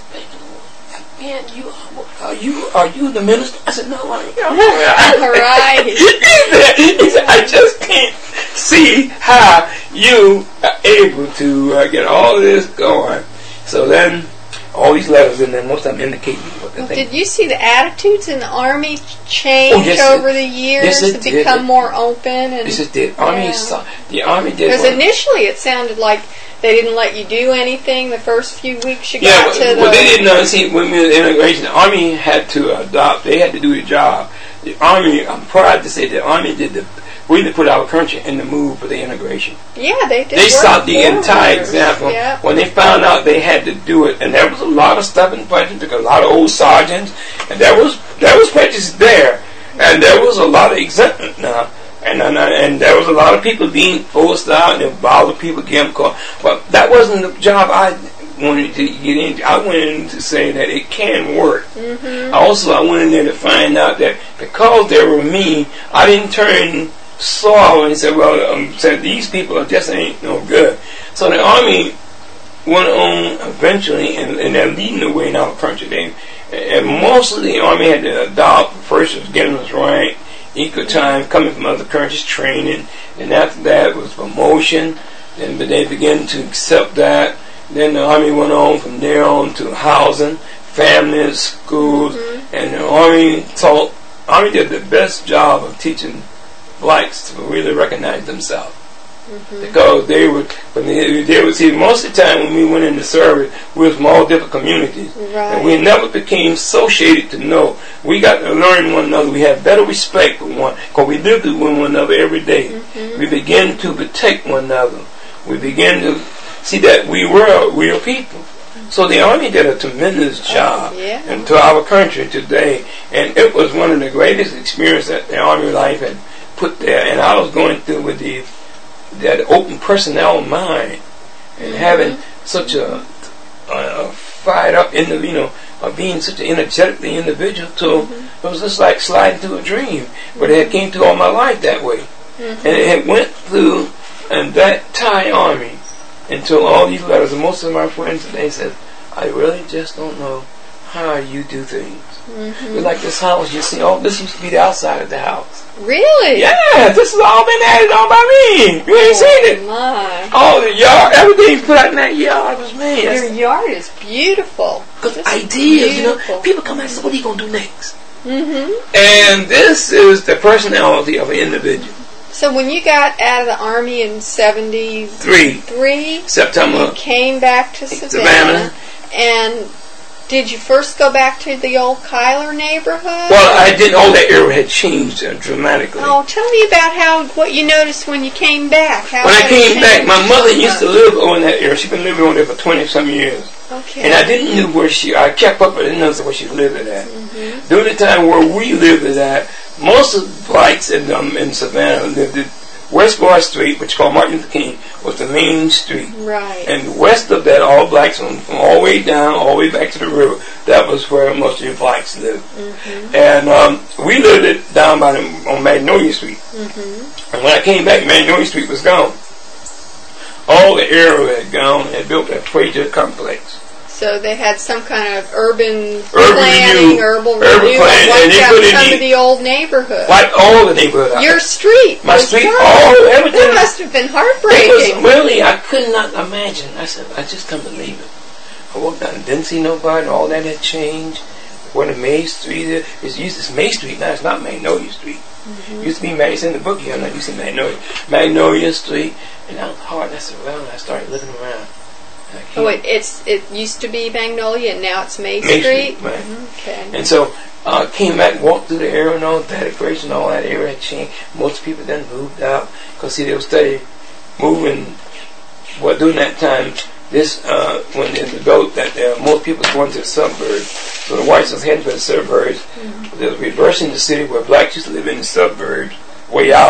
man, you are you are you the minister? I said, no, I am. Right. he, said, he said, I just can't see how you are able to uh, get all this going. So then, all these letters, and then most of them indicate what they well, think. Did you see the attitudes in the Army change oh, yes, over it, the years yes, it to did. become more open? And, yes, it did. Army, yeah. saw, the Army did. Because initially it sounded like they didn't let you do anything the first few weeks you yeah, got to well, the... well, they didn't know. See, when we were in integration, the Army had to adopt, they had to do the job. The Army, I'm proud to say the Army did the, we did put our country in the move for the integration. Yeah, they did. They saw the forward. entire example. Yep. When they found out they had to do it, and there was a lot of stuff in prejudice, because a lot of old sergeants, and there was there was prejudice there, and there was a lot of exemption now. And, and and there was a lot of people being forced out, and a lot of people getting caught. But that wasn't the job I wanted to get into. I went in to say that it can work. Mm-hmm. Also, I went in there to find out that because they were me, I didn't turn sour and say, well, um, said these people just ain't no good. So the Army went on eventually, and, and they're leading the way in our country. They, and mostly the Army had to adopt. First was getting us right. Equal time, coming from other countries, training, and after that was promotion, and they began to accept that. Then the Army went on from there on to housing, families, schools, mm-hmm. and the Army taught, Army did the best job of teaching blacks to really recognize themselves. Mm-hmm. Because they would, when they, they would see, most of the time when we went into service, we were from all different communities. Right. And we never became associated to know. We got to learn one another. We had better respect for one, because we lived with one another every day. Mm-hmm. We began to protect one another. We began to see that we were real people. So the Army did a tremendous job oh, yeah. into our country today. And it was one of the greatest experiences that the Army life had put there. And I was going through with the that open personnel mind, and mm-hmm. having such a, a fired up in the, you know, of being such an energetically individual, so mm-hmm. it was just like sliding through a dream. Mm-hmm. But it had came through all my life that way, mm-hmm. and it had went through and that Thai Army until all these letters. And most of my friends today said, "I really just don't know how you do things." Mm-hmm. It's like this house, you see, oh, this used to be the outside of the house. Really? Yeah, this has all been added on by me. You ain't oh seen it. My. Oh, the yard, everything put out in that yard was me. Your yard is beautiful. Because ideas, you know, people come and say, what are you going to do next? Mm-hmm. And this is the personality of an individual. So when you got out of the Army in seventy-three, Three. September, you came back to Savannah, Savannah, and did you first go back to the old Kyler neighborhood? Well, I didn't. All that area had changed uh, dramatically. Oh, tell me about how what you noticed when you came back. How when I came back, my mother so used to live over in that area. She's been living over there for twenty some years. Okay. And I didn't know where she. I kept up, but I didn't know where she lived at. Mm-hmm. During the time where we lived at, most of the blacks in um, in Savannah lived at West Bar Street, which is called Martin Luther King, was the main street. Right. And west of that, all blacks, from, from all the way down, all the way back to the river, that was where most of the blacks lived. Mm-hmm. And um, we lived it down by the, on Magnolia Street. Mm-hmm. And when I came back, Magnolia Street was gone. All the area had gone and built a Fraser complex. So they had some kind of urban, urban planning, renew, urban, urban renewal. planning, and they put come in to the old neighborhood. Like all the neighborhood. Your street. My was street, gone. all, everything. That must have been heartbreaking. It was really, I could not imagine. I said, I just couldn't believe it. I walked down and didn't see nobody, all that had changed. Where the May Street is, it's used as May Street, now it's not Magnolia Street. Mm-hmm. It used to be, it's in the book here, I'm not using Magnolia. Magnolia Street, and I was hard, I said, well, I started looking around. Oh, it, it's it used to be Magnolia, and now it's May, May Street. Street, right. Okay. And so uh, came back, walked through the area, and all that integration, all that area had changed. Most people then moved out because see they were studying moving. Well, during that time, this uh, when they developed that uh, most people was going to the suburbs, so the whites was heading for the suburbs. Mm-hmm. They was reversing the city where blacks used to live in the suburbs, way out.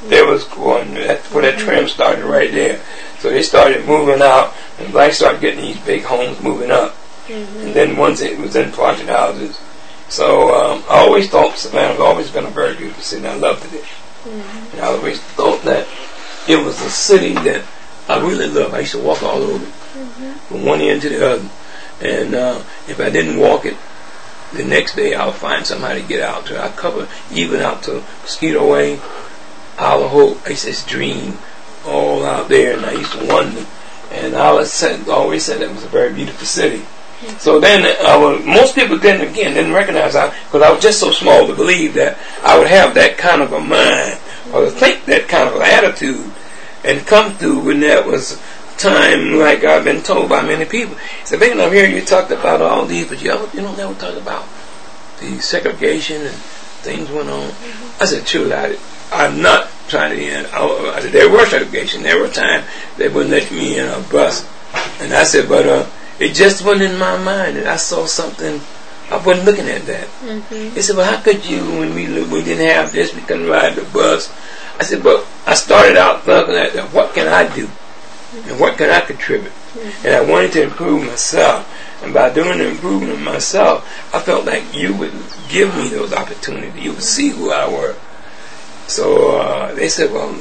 They was going, that's where that trim started right there. So they started moving out, and blacks started getting these big homes moving up. Mm-hmm. And then once it was in project houses. So um, I always thought Savannah has always been a very beautiful city, and I loved it. Mm-hmm. And I always thought that it was a city that I really loved. I used to walk all over it, mm-hmm. from one end to the other. And uh, if I didn't walk it, the next day I would find somebody to get out to. I covered even out to Mosquito Way, Isle of Hope. I used to dream all out there, and I used to wonder. And I always said, always said that it was a very beautiful city. Mm-hmm. So then, I was, most people didn't again didn't recognize I because I was just so small to believe that I would have that kind of a mind or to think that kind of attitude and come through when that was time, like I've been told by many people. So being up here, you talked about all these, but you ever, you don't never talk about the segregation and things went on. Mm-hmm. I said, truly, I, I'm not trying to end. I, I said, there was segregation. There were times they wouldn't let me in a bus. And I said, but uh, it just wasn't in my mind. And I saw something, I wasn't looking at that. Mm-hmm. They said, well, how could you, when we we didn't have this, we couldn't ride the bus. I said, but I started out thinking that, what can I do? And what can I contribute? Mm-hmm. And I wanted to improve myself. And by doing the improvement of myself, I felt like you would give me those opportunities. You would see who I were. So uh, they said, well,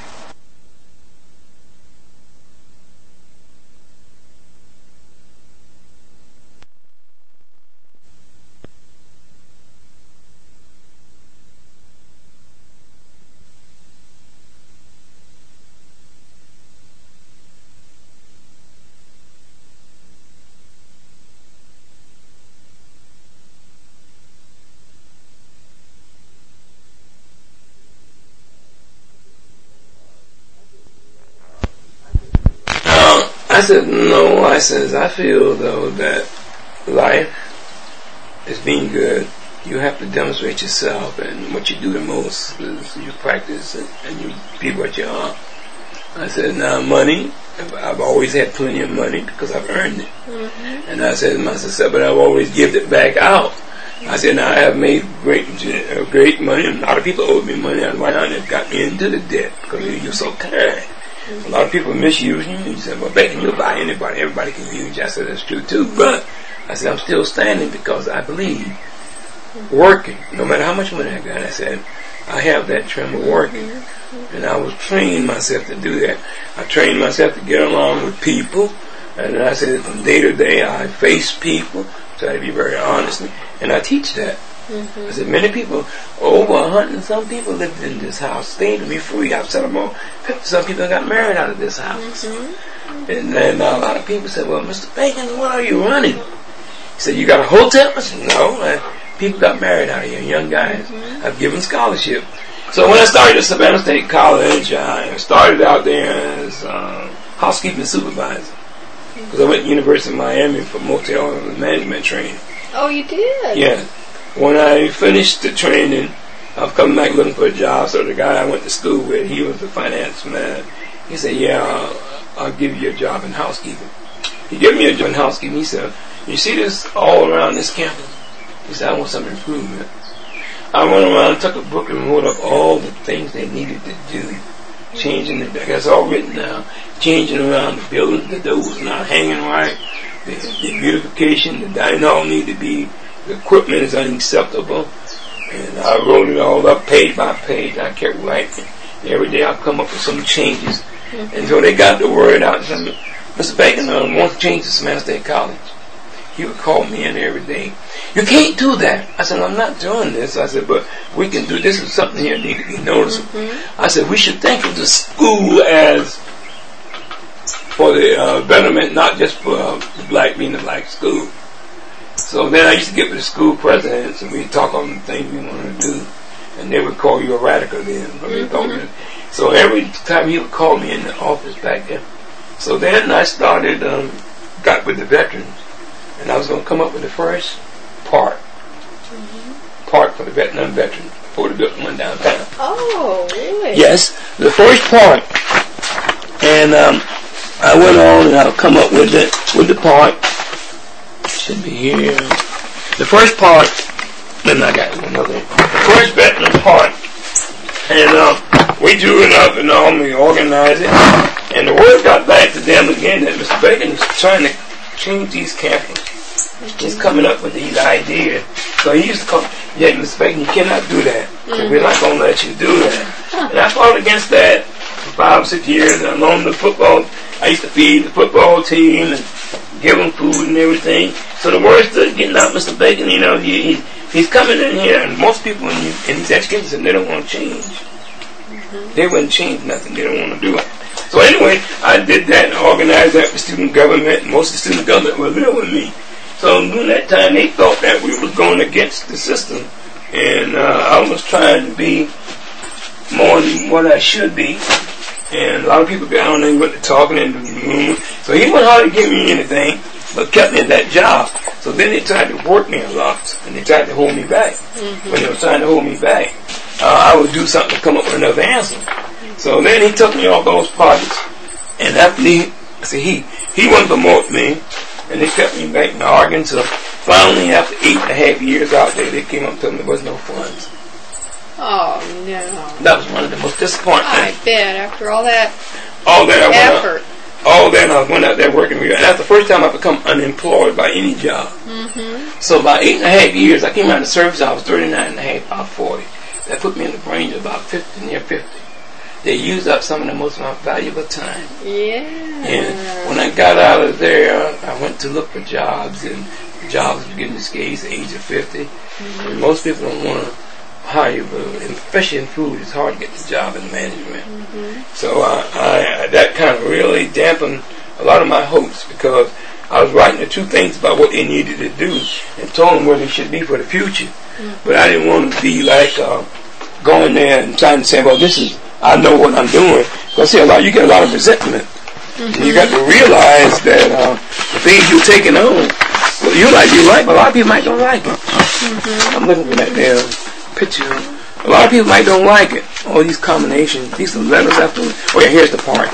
I said, no, I says, I feel though that life is being good. You have to demonstrate yourself, and what you do the most is you practice it and you be what you are. I said, now money, I've always had plenty of money because I've earned it. Mm-hmm. And I said to myself, but I've always given it back out. I said, now I have made great uh, great money, and a lot of people owed me money, and why not? It got me into the debt because you're so kind. A lot of people misuse you. You said, well, Bacon, you'll buy anybody. Everybody can use you. I said, that's true too. But I said, I'm still standing because I believe working, no matter how much money I got, I said, I have that trim of working. And I was training myself to do that. I trained myself to get along with people. And I said, from day to day, I face people, try to be very honest. And I teach that. Mm-hmm. I said, many people, over a hundred and some people lived in this house, stayed to be free. I've said them all. Some people got married out of this house. Mm-hmm. And then uh, a lot of people said, well, Mister Bacon, what are you running? He said, you got a hotel? I said, no. Uh, people got married out here, young guys. Mm-hmm. I've given scholarship. So when I started at Savannah State College, I started out there as uh, housekeeping supervisor. Because I went to the University of Miami for motel management training. Oh, you did? Yeah. When I finished the training, I was coming back looking for a job. So the guy I went to school with, he was the finance man. He said, yeah, I'll, I'll give you a job in housekeeping. He gave me a job in housekeeping. He said, you see this all around this campus? He said, I want some improvement. I went around and took a book and wrote up all the things they needed to do. Changing the, that's all written down. Changing around the building, the doors not hanging right, the, the beautification, the dining hall need to be, the equipment is unacceptable. And I wrote it all up page by page. I kept writing. Every day I'd come up with some changes. Mm-hmm. And so they got the word out. Said, Mister Bacon uh, wants to change to Savannah State College. He would call me in every day. You can't do that. I said, I'm not doing this. I said, but we can do this. Is something here that need to be noticeable. Mm-hmm. I said, we should think of the school as for the uh, betterment, not just for uh, the black being the black school. So then I used to get with the school presidents and we'd talk on the things we wanted to do. And they would call you a radical then. Mm-hmm. So every time he would call me in the office back there. So then I started, um, got with the veterans. And I was going to come up with the first park. Mm-hmm. Park for the Vietnam veterans before they built one downtown. Oh, really? Yes, the first park. And um, I went on and I'll come up with it, with the park. Should be here. The first part, then I got another. The first veteran part. And uh, we drew it up and all, we organized it. And the word got back to them again that Mister Bacon is trying to change these campuses. He's coming up with these ideas. So he used to call, yeah, Mister Bacon, you cannot do that. So we're not going to let you do that. And I fought against that for five or six years. And along the football, I used to feed the football team and give them food and everything. So the word started getting out, Mister Bacon, you know, he, he he's coming in here. And most people in, in these educations, they don't want to change. They wouldn't change nothing. They don't want to do it. So anyway, I did that and organized that for student government. And most of the student government were there with me. So during that time, they thought that we was going against the system. And uh, I was trying to be more than what I should be. And a lot of people got on there and went to talking in the room. So he wouldn't hardly give me anything, but kept me at that job. So then they tried to work me a lot. And they tried to hold me back. Mm-hmm. When they were trying to hold me back, uh, I would do something to come up with another answer. So then he took me off those projects. And after he, I said, he, he wouldn't promote me. And they kept me back in Arkansas. Finally, after eight and a half years out there, they came up and told me there was no funds. Oh, no. That was one of the most disappointing. I bet, after all that all that I effort. Went out, all that I went out there working with. And that's the first time I become unemployed by any job. Mm-hmm. So about eight and a half years, I came out of the service, I was thirty-nine and a half, about forty. That put me in the range of about fifty, near fifty. They used up some of the most of my valuable time. Yeah. And when I got out of there, I went to look for jobs, and jobs were getting scarce at the age of fifty. Mm-hmm. And most people don't want to hire you, but especially in food, it's hard to get the job in management. Mm-hmm. So uh, I, that kind of really dampened a lot of my hopes, because I was writing the two things about what they needed to do and told them where they should be for the future. Mm-hmm. But I didn't want to be like uh, going there and trying to say, well, this is, I know what I'm doing. Because see, a lot, you get a lot of resentment. Mm-hmm. And you got to realize that uh, the things you're taking on, well, you like you like, but a lot of people might don't like it. Mm-hmm. I'm looking for that there picture. A lot of people might don't like it. All these combinations, these are letters after. Oh yeah, here's the part.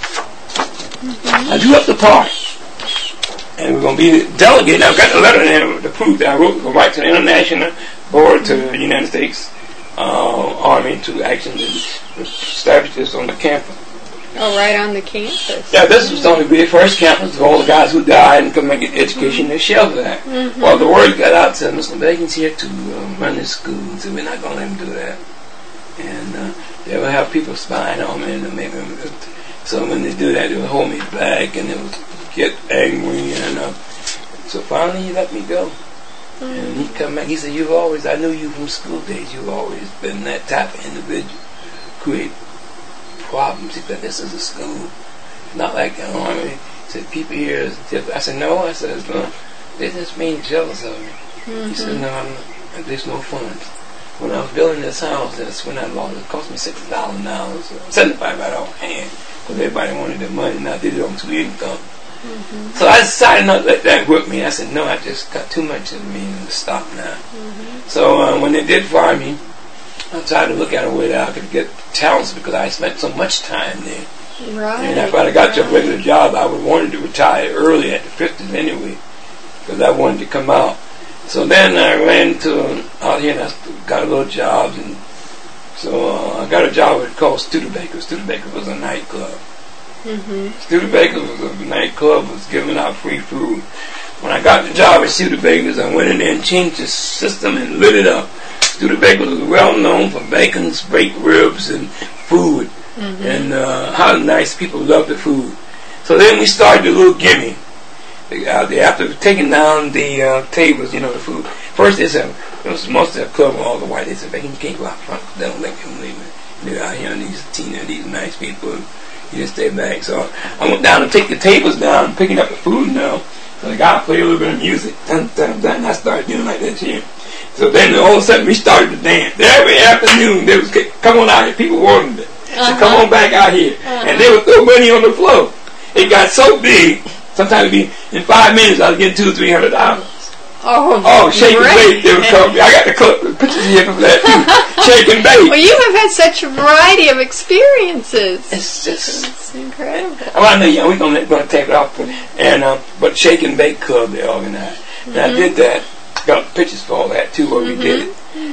Mm-hmm. I drew up the part, and we're gonna be delegated. I've got the letter there to prove that I wrote the right to the International Board to the United States uh, Army to actually establish this on the campus. Oh, right on the campus. Yeah, this was going to be the first campus of all the guys who died and come and get education. They shelved that. Mm-hmm. Well, the word got out, said Mister Bacon's here to uh, run this school, so we're not going to let him do that. And uh, they will have people spying on me, and maybe so when they do that, they will hold me back, and they will get angry, and uh, so finally he let me go. Mm-hmm. And he come back. He said, "You've always, I knew you from school days. You've always been that type of individual, create problems." He said, "This is a school, not like the army." He said, "People here is different." I said, "No," I said, "No, they just being jealous of me." Mm-hmm. He said, "No, I'm not, there's no funds." When I was building this house, that's when I lost. It cost me sixty thousand dollars, seventy-five right off hand, because everybody wanted their money, and I did it on two income. Mm-hmm. So I decided not to let that whip me. I said, "No, I just got too much in me to stop now." Mm-hmm. So uh, when they did fire me, I tried to look at a way that I could get talents, because I spent so much time there. Right. And if I'd got to a regular job, I would wanted to retire early at the fifties anyway, because I wanted to come out. So then I ran to out here and I got a little job, and so uh, I got a job at called Studebaker. Studebaker was a nightclub. Mm-hmm. Studebaker was a nightclub, was giving out free food. When I got the job at Studebaker's, I went in there and changed the system and lit it up. Studebaker was well known for bacon, baked ribs, and food, mm-hmm. and uh, how nice people love the food. So then we started a little gimme. Uh, they, after taking down the uh, tables, you know, the food. First they said, it was most of the club were all the white. They said, "Bacon, you can't go out front. They don't let them leave it. They're out here, and these teen, these nice people. You just stay back." So I went down to take the tables down, picking up the food now. So the guy played a little bit of music, dun, dun, dun, and I started doing like that here. So then all of a sudden we started to dance. Every afternoon they was come on out here. People wanted it. Uh-huh. So come on back out here. Uh-huh. And they would throw money on the floor. It got so big, sometimes it'd be in five minutes I was getting two or three hundred dollars. Oh, oh shake and bake. They would come. I got the clip, the pictures here for that too. Shake and bake. Well, you have had such a variety of experiences. It's just it's incredible. Well, I know, yeah, we're gonna gonna take it off, but, and uh, but Shake and Bake Club they organized. Mm-hmm. And I did that. Got pictures for all that too, where mm-hmm. we did it. Mm-hmm.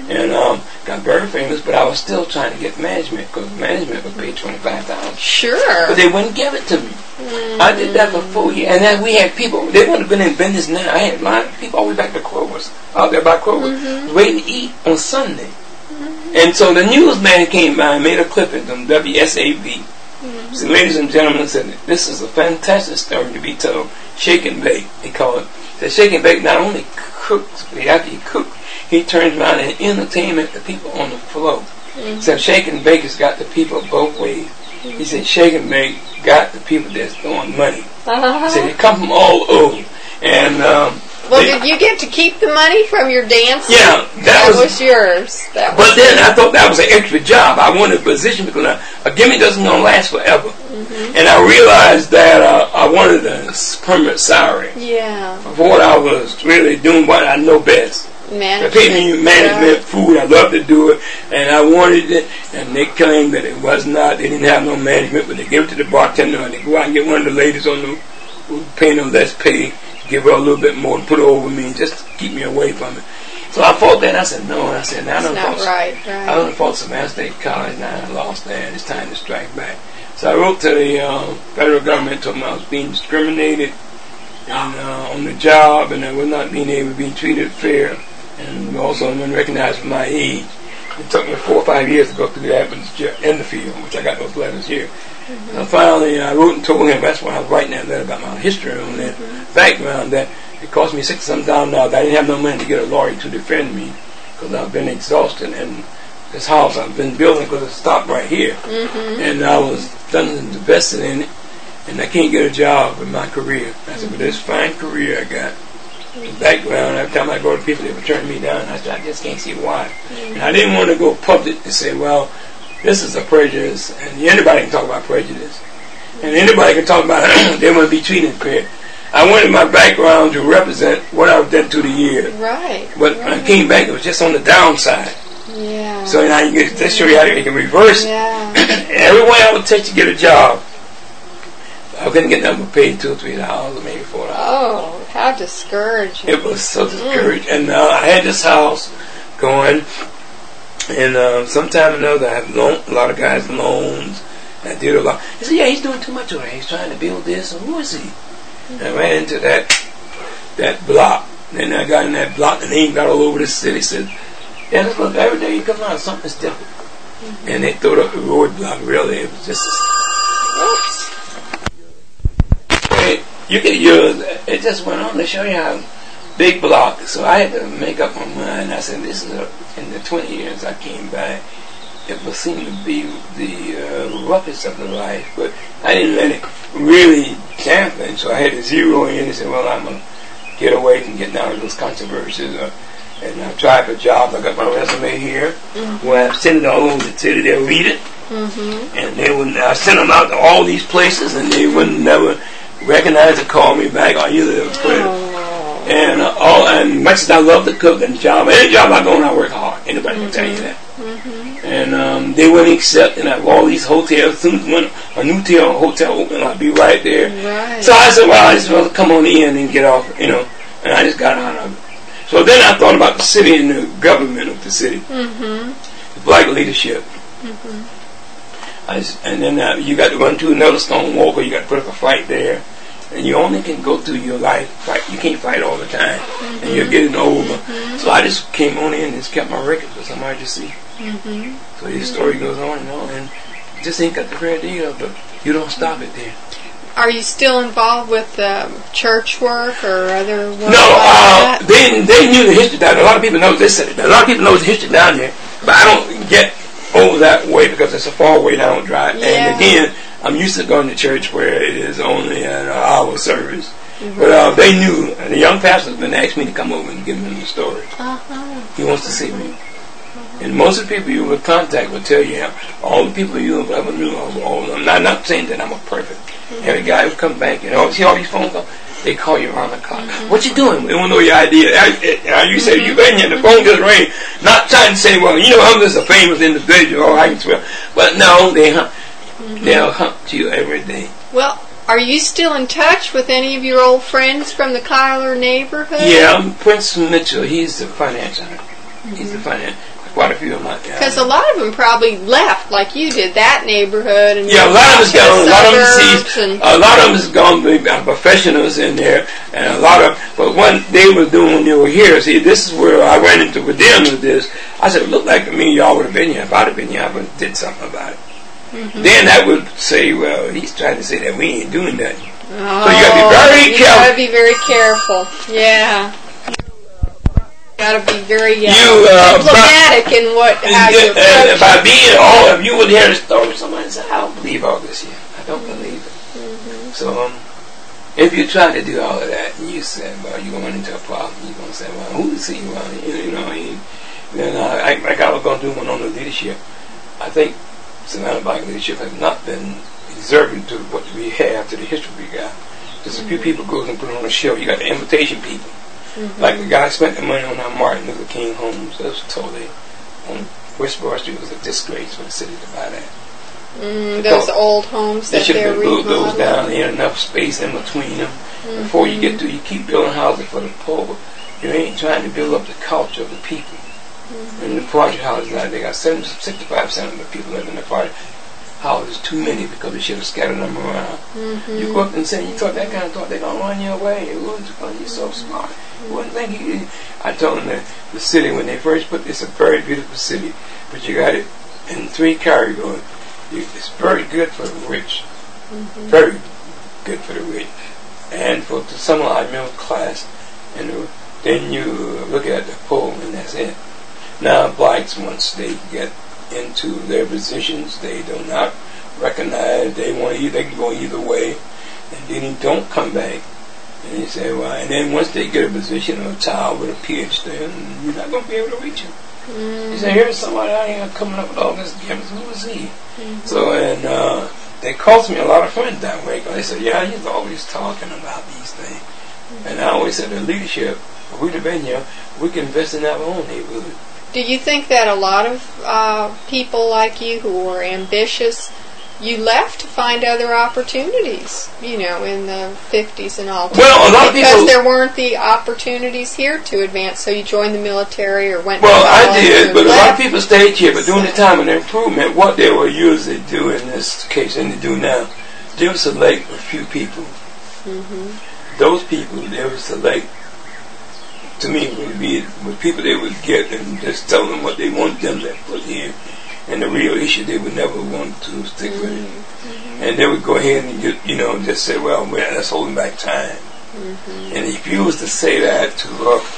and um, got very famous. But I was still trying to get management because management would pay twenty five thousand. Sure. But they wouldn't give it to me. Mm-hmm. I did that for four years, and then we had people. They wouldn't have been in business now. I had a lot of people all the way back to Kroger's out there by Kroger, mm-hmm. waiting to eat on Sunday. Mm-hmm. And so the newsman came by and made a clipping from W S A V. Mm-hmm. So, ladies and gentlemen, said this is a fantastic story to be told. Shake and bake, they call it. The shake and bake not only cooks, but after he cooks, he turns around and entertainment the people on the floor. Mm-hmm. So shake and bake has got the people both ways. Mm-hmm. He said shake and bake got the people that's throwing money. Uh-huh. He said they come from all over. And um, well, they, did you get to keep the money from your dance? Yeah, that, that was, was yours. That but was then yours. I thought that was an extra job. I wanted a position because a, a gimmick doesn't gonna last forever. Mm-hmm. And I realized that uh, I wanted a permanent salary. Yeah. For what I was really doing, what I know best. Management. They paid me management, right. Food. I loved to do it, and I wanted it. And they claimed that it was not. They didn't have no management, but they gave it to the bartender, and they go out and get one of the ladies on the who paying them less pay, give her a little bit more, and put it over me, just to keep me away from it. So I fought that. I said no, and I said now I don't fought. Right, right. I don't fought Savannah State College. Now I lost that. It's time to strike back. So I wrote to the uh, federal government, told them I was being discriminated and, uh, on the job, and I was not being able to be treated fair. And also I'm unrecognized for my age. It took me four or five years to go through that, but it's in the field, which I got those letters here. Mm-hmm. And finally, I wrote and told him, that's why I was writing that letter about my history on that mm-hmm. background, that it cost me six some thousand dollars. I didn't have no money to get a lawyer to defend me because I've been exhausted. And this house I've been building because it stopped right here. Mm-hmm. And I was done invested in it, and I can't get a job with my career. I said, but this fine career I got. The background, every time I go to people, they would turn me down. I said, I just can't see why. Mm-hmm. And I didn't want to go public to say, well, this is a prejudice, and anybody can talk about prejudice. And anybody can talk about they want to be treated fair. I wanted my background to represent what I've done through the years. Right. But right. when I came back, it was just on the downside. Yeah. So now you can just show you how you can reverse yeah. it. Every way I would take to get a job, I couldn't get nothing but paid two or three dollars or maybe four dollars. Oh, how discouraging! It was so discouraging, mm. and uh, I had this house going, and uh, sometime or another, I have loan, a lot of guys loans. I did a lot. He said, "Yeah, he's doing too much over there. He's trying to build this. And who is he?" Mm-hmm. And I ran into that that block. Then I got in that block, and they got all over the city. Said, "Yeah, let's look. Every day you come out, something's different." Mm-hmm. And they threw up the road block. Really, it was just. Oops. You can use it. Just went on to show you how big block. So I had to make up my mind. I said, "This is a, in the twenty years I came back. It would seem to be the uh, roughest of the life, but I didn't let it really dampen. So I had to zero in and say, well, I'm gonna get away from getting out of those controversies." Uh, and I tried for jobs. I got my resume here. Mm-hmm. When I sent it all over the city, they'll read it, mm-hmm. and they would. I sent them out to all these places, and they would never recognize to call me back or either quit. Oh. And uh, all and much as I love to cook and job, any job I go on, I work hard. Anybody mm-hmm. can tell you that. Mm-hmm. And um, they wouldn't accept. And I have all these hotels. Soon when a new hotel hotel open, I'd be right there. Right. So I said, well, I just want to come on in and get off, you know. And I just got out of it. So then I thought about the city and the government of the city, mm-hmm. the black leadership. Mm-hmm. I just, and then uh, you got to run to another stone wall, or you got to put up a fight there. And you only can go through your life fight. You can't fight all the time, mm-hmm. and you're getting older. Mm-hmm. So I just came on in and just kept my record for somebody to see. Mm-hmm. So this story goes on and on, and just ain't got the fair deal, but you don't stop it there. Are you still involved with um, church work or other work? No, uh, like they they knew the history down there. A lot of people know this. A lot of people know the history down there, but I don't get over that way because it's a far way down drive. Yeah. And again, I'm used to going to church where it is only an hour service. Mm-hmm. But uh, they knew, and the young pastor's been asking me to come over and give him the story. Uh-huh. He wants to see me. Uh-huh. And most of the people you will contact will tell you, all the people you have ever knew, all of them. I'm not saying that I'm a perfect. Mm-hmm. Every guy who come back, you know, see all these phone calls, they call you around the clock. Mm-hmm. What you doing? They want to know your idea. I, I, you say, mm-hmm. you been here, the phone just rang. Not trying to say, well, you know, I'm just a famous individual, or I can swear. But no, they hunt. Mm-hmm. They'll hunt you every day. Well, are you still in touch with any of your old friends from the Cuyler neighborhood? Yeah, I'm Prince Mitchell. He's the financier. Mm-hmm. He's the finance. quite a few of them out there. Because a lot of them probably left, like you did, that neighborhood. And yeah, a lot of us gone. A lot of them see, and a lot of them is gone. Uh, professionals in there, and a lot of. But what they were doing when they were here, see, this is where I ran into with them with this. I said, it looked like to me y'all would have been here. If I'd have been here, I would have did something about it. Mm-hmm. Then I would say, well, he's trying to say that we ain't doing nothing. Oh, so you got to be very you careful. You got to be very careful. Yeah. Got to be very uh, you, uh, diplomatic by, in what how you approach. And by being all, if you would hear the story, somebody said, "I don't believe all this here. I don't believe it." Mm-hmm. So, um, if you try to do all of that, and you say, "Well, you're going into a problem," you're going to say, "Well, who's he? Well, you know, he, then uh, I, like I was going to do one on the leadership. I think Savannah Black leadership has not been deserving to what we have to the history we got. Just a few people go and put on a show. You got the invitation people." Mm-hmm. Like the guy spent the money on our Martin Luther King homes. That was totally on West Broad Street. Was a disgrace for the city to buy that. Mm, those old homes that they they're remodeling. They should have those down. They had enough space in between them. Mm-hmm. Before you get to, you keep building houses for the poor. You ain't trying to build up the culture of the people. Mm-hmm. And the project houses out they got sixty-five percent of the people living in the project houses. Too many because they should have scattered them around. Mm-hmm. You go up and say you thought that kind of thought they're gonna run you away. It was because you're so smart. You wouldn't think you, I told them that the city, when they first put this, it's a very beautiful city, but you got it in three categories. It's very good for the rich, mm-hmm. very good for the rich, and for some of our middle class, and then you look at the poor, and that's it. Now, blacks, once they get into their positions, they do not recognize, they want either, they can go either way, and then they don't come back. And he said, well, and then once they get a position of a child with a P H D, you're not going to be able to reach him. Mm-hmm. He said, here's somebody out here coming up with all this gifts. Who is he? Mm-hmm. So, and uh, they cost me a lot of friends that way. Because they said, yeah, he's always talking about these things. Mm-hmm. And I always said, the leadership, if we'd have been here, we can invest in our own neighborhood. Do you think that a lot of uh, people like you who are ambitious, you left to find other opportunities, you know, in the fifties and all. Well, a lot of because people... there weren't the opportunities here to advance, so you joined the military or went well, to Well, I did, but left. a lot of people stayed here, but during the time of the improvement, what they were usually do in this case, and they do now, they would select a few people. Mm-hmm. Those people, they would select, to me, would be with people they would get and just tell them what they want them to put here. And the real issue, they would never want to stick with it. Mm-hmm. And they would go ahead and, you, you know, just say, well, man, that's holding back time. Mm-hmm. And if you was to say that to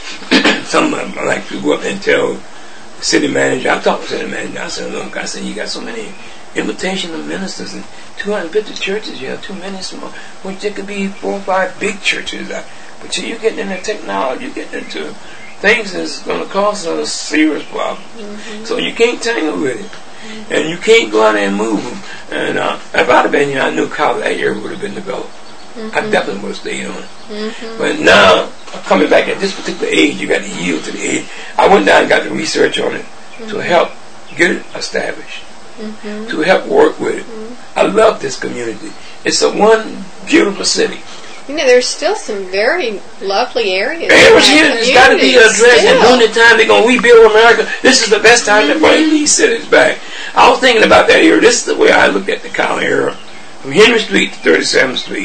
uh, someone, like to go up and tell the city manager, I talked to the city manager, I said, look, I said, you got so many invitation of ministers and two hundred fifty churches, you have too many small, which there could be four or five big churches. But see, you're getting into technology, you're getting into things that's going to cause us a serious problem. Mm-hmm. So you can't tangle with it. Mm-hmm. And you can't go out there and move them. And uh, if I'd have been here, I knew how that area would have been developed. Mm-hmm. I definitely would have stayed on it. Mm-hmm. But now, coming back at this particular age, you got to yield to the age. I went down and got the research on it mm-hmm. to help get it established, mm-hmm. to help work with it. Mm-hmm. I love this community. It's a one beautiful city. You know, there's still some very lovely areas. Areas here that's got to be addressed. Still. And during the time they're going to rebuild America, this is the best time mm-hmm. to bring these cities back. I was thinking about that area. This is the way I look at the Collin era. From Henry Street to thirty-seventh Street.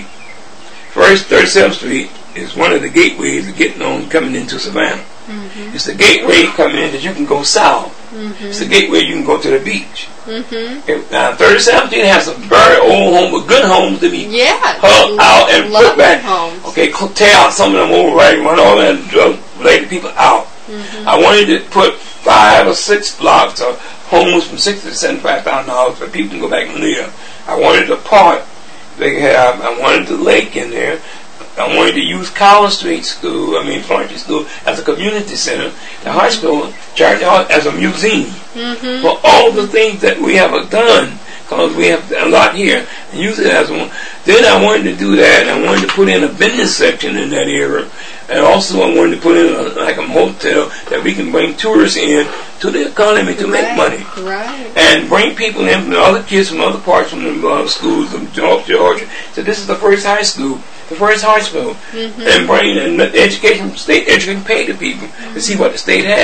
First, thirty-seventh Street is one of the gateways of getting on coming into Savannah. Mm-hmm. It's the gateway coming in that you can go south. Mm-hmm. It's the gateway you can go to the beach. Mm-hmm. Now, thirty-seventh Street has some very old homes, but good homes to be yeah, hugged out and put back. Homes. Okay, tear out some of them over, right? Run all that drug-related people out. Mm-hmm. I wanted to put five or six blocks of homes from sixty to seventy-five thousand dollars for people to go back and live. I wanted a park. They have. I wanted the lake in there. I wanted to use Collins Street School, I mean Florence School, as a community center. The high school, Charity Hall, as a museum. Mm-hmm. For all the things that we have done, because we have a lot here, and use it as one. Then I wanted to do that, and I wanted to put in a business section in that area. And also I wanted to put in a, like a motel that we can bring tourists in to the economy to right. make money. Right. And bring people in from other kids from other parts from the uh, schools of Georgia. So this is the first high school. The first high school, mm-hmm. and bring and education, state education, pay to people mm-hmm. to see what the state have.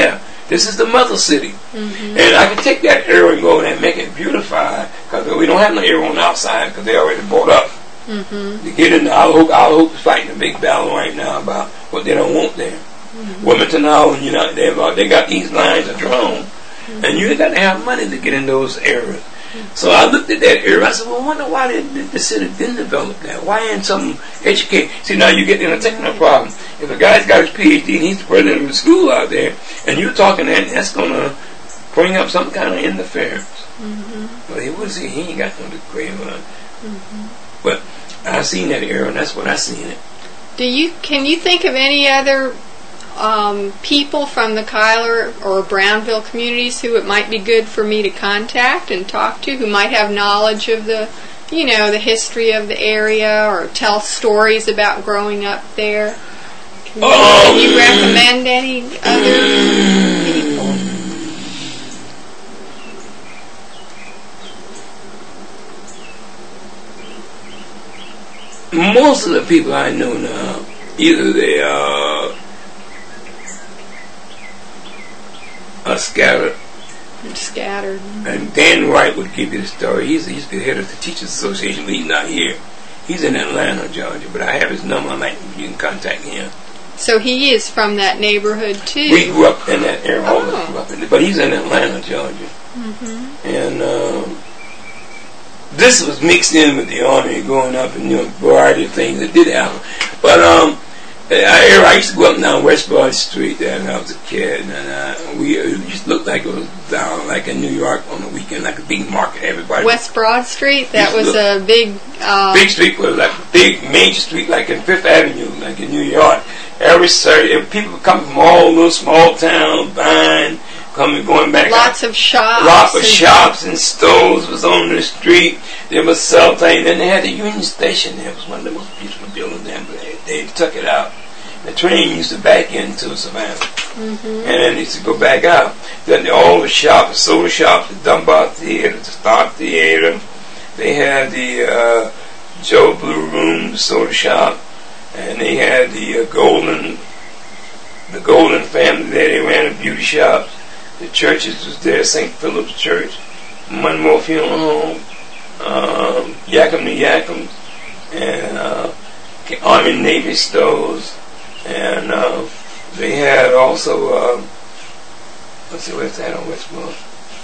This is the mother city. Mm-hmm. And I can take that area and go and make it beautified, because we don't have no area on the outside because they already bought up. Mm-hmm. To get in, I'll hope, I'll hope is fighting a big battle right now about what they don't want there. Mm-hmm. Wilmington now, you know, they they got these lines of drawn, mm-hmm. and you got to have money to get in those areas. Mm-hmm. So I looked at that area. I said, well, I wonder why the, the, the city didn't develop that. Why ain't some educate? See, now you get in a technical problem. If a guy's got his P H D and he's the president of the school out there, and you're talking that, that's gonna bring up some kind of interference. Mm-hmm. But he was he ain't got no degree on. Mm-hmm. But I seen that area, and that's what I seen it. Do you can you think of any other um, people from the Cuyler or Brownville communities who it might be good for me to contact and talk to, who might have knowledge of the, you know, the history of the area, or tell stories about growing up there? Can you, oh. can you recommend any other people? Most of the people I know now, either they are, are scattered. Scattered. And Dan Wright would give you the story. He's, he's the head of the Teachers Association, but he's not here. He's in Atlanta, Georgia, but I have his number. I might, you can contact him. So he is from that neighborhood too. We grew up in that area, all oh. of us grew up in it, but he's in Atlanta, Georgia. Mm-hmm. And um, this was mixed in with the army growing up, and you know, a variety of things that did happen. But um, I, I used to go up and down West Broad Street there when I was a kid, and uh, we it just looked like it was down like in New York on the weekend, like a big market. Everybody West Broad Street, that was a big uh, big street was like a big major street, like in Fifth Avenue, like in New York. Every Saturday, people would come from all little small towns, buying, coming, going back. Lots out. of shops. Lots of shops and stores was on the street. They would sell things. Then they had the Union Station there. It was one of the most beautiful buildings there, but they, they took it out. The train used to back into Savannah. Mm-hmm. And then it used to go back out. Then all the shops, soda shops, the Dunbar Theater, the Star Theater. They had the uh, Joe Blue Room, the soda shop. And they had the uh, Golden, the Golden family there. They ran a beauty shop. The churches was there, Saint Philip's Church, Monmore Funeral Home, um, Yakima Yakima, and uh, Army and Navy stores. And uh, they had also, uh, let's see, what's that on Westmore?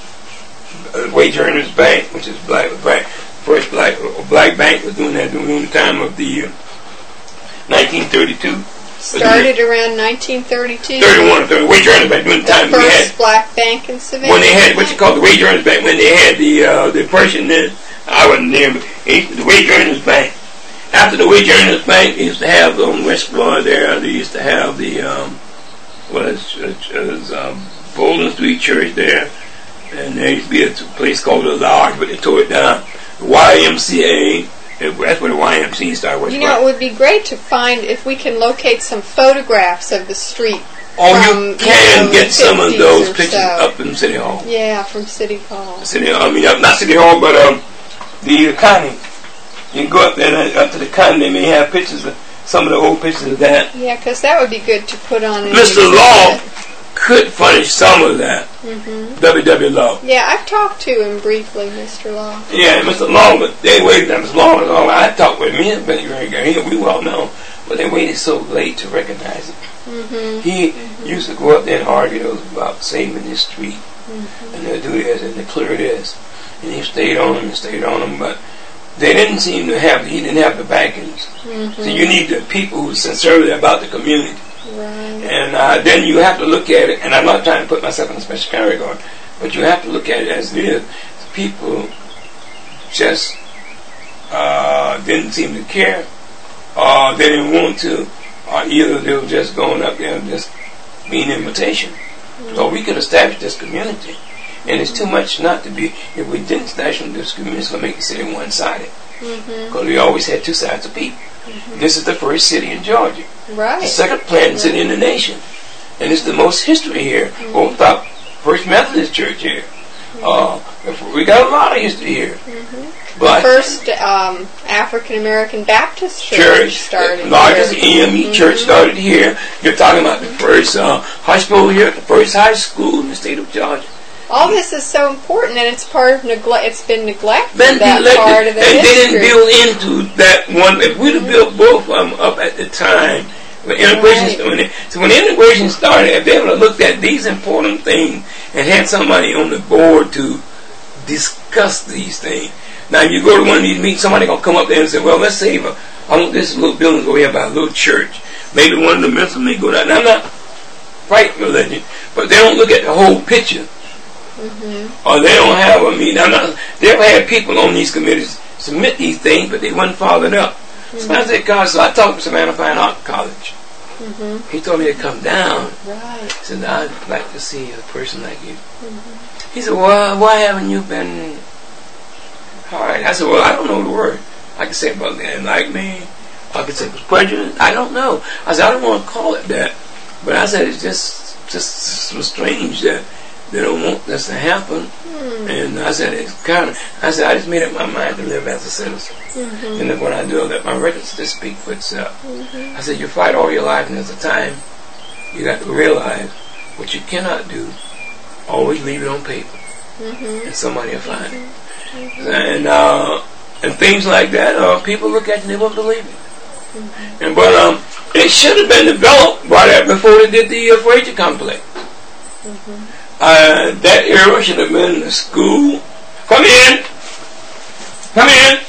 Uh, Wage Earners Bank, which is black, black first black black bank was doing that during the time of the uh, nineteen thirty-two. Started around nineteen thirty-two. thirty-one, thirty, Wage Earners Bank. During the time the first we had black bank in Savannah. When they had what you call the Wage Earners Bank, when they had the uh, the Depression, then I wasn't there, but the Wage Earners Bank. After the Wage Earners Bank, they used to have on West Florida there. They used to have the um, what is it, um, Bolden Street Church there, and there used to be a place called the Lodge, but they tore it down. The Y M C A. That's where the Y M C A started. You know, it would be great to find if we can locate some photographs of the street. Oh, from, you can you know, get some of those pictures so. up in City Hall. Yeah, from City Hall. City Hall. I mean, not City Hall, but um, the county. You can go up there, and up to the county. They may have pictures of some of the old pictures of that. Yeah, because that would be good to put on. Mister Law could furnish some of that. Mm-hmm. W W Law. Yeah, I've talked to him briefly, Mister Law. Yeah, Mister Law, but they waited. Mister Law was all. I talked with him. He had been very good. He, we well know, but they waited so late to recognize him. Mm-hmm. He mm-hmm. used to go up there and argue about saving this street, mm-hmm. and they'll do this and they clear this, and he stayed on him and stayed on him, but they didn't seem to have. He didn't have the backings. Mm-hmm. So you need the people who are sincerely about the community. Right. And uh, then you have to look at it, and I'm not trying to put myself in a special category, but you have to look at it as it is. People just uh, didn't seem to care, or they didn't want to, or either they were just going up there and just being an imitation. Mm-hmm. So we could establish this community, and it's too much not to be. If we didn't establish this community, it's going to make the city one-sided, because mm-hmm. we always had two sides of people. Mm-hmm. This is the first city in Georgia. Right. The second planned right. city in the nation. And it's the most history here. Mm-hmm. Old top First Methodist Church here. Mm-hmm. Uh, we got a lot of history here. Mm-hmm. But first um, African American Baptist church, church started the largest here. E M E Mm-hmm. church started here. You're talking about the first uh, hospital here, the first high school in the state of Georgia. All this is so important, and it's part of neglect. It's been neglected. Been that neglected, part of the and history. they didn't build into that one. If we'd have built both of them up at the time, when integration, Right. when it, so when integration started, if they would have looked at these important things and had somebody on the board to discuss these things. Now, if you go to one of these meetings, somebody gonna come up there and say, "Well, let's save a, I want this little building over here by a little church. Maybe one of the ministers may go down." Now, I'm not fighting religion, but they don't look at the whole picture. Mm-hmm. Or they don't have a meeting. I'm not, they've had people on these committees submit these things, but they weren't followed up. Mm-hmm. So I said, God, so I talked to Savannah Fine Art College. Mm-hmm. He told me to come down. Right. He said, I'd like to see a person like you. Mm-hmm. He said, well, why haven't you been hard? I said, well, I don't know the word. I can say, well, they didn't like me. I could say it was prejudice. I don't know. I said, I don't want to call it that. But I said, it's just, just so strange that they don't want this to happen. Mm. And I said, it's kind of, I said, I just made up my mind to live as a citizen. Mm-hmm. And then when I do, I let my records just speak for itself. Mm-hmm. I said, you fight all your life, and there's a time you got to realize what you cannot do. Always leave it on paper. Mm-hmm. And somebody will find it. Mm-hmm. And, uh, and things like that, uh, people look at it and they won't believe it. Mm-hmm. And but um, it should have been developed by that before they did the uh, Frazier complex. Mm-hmm. Uh, that era should have been in the school. Come in, come in.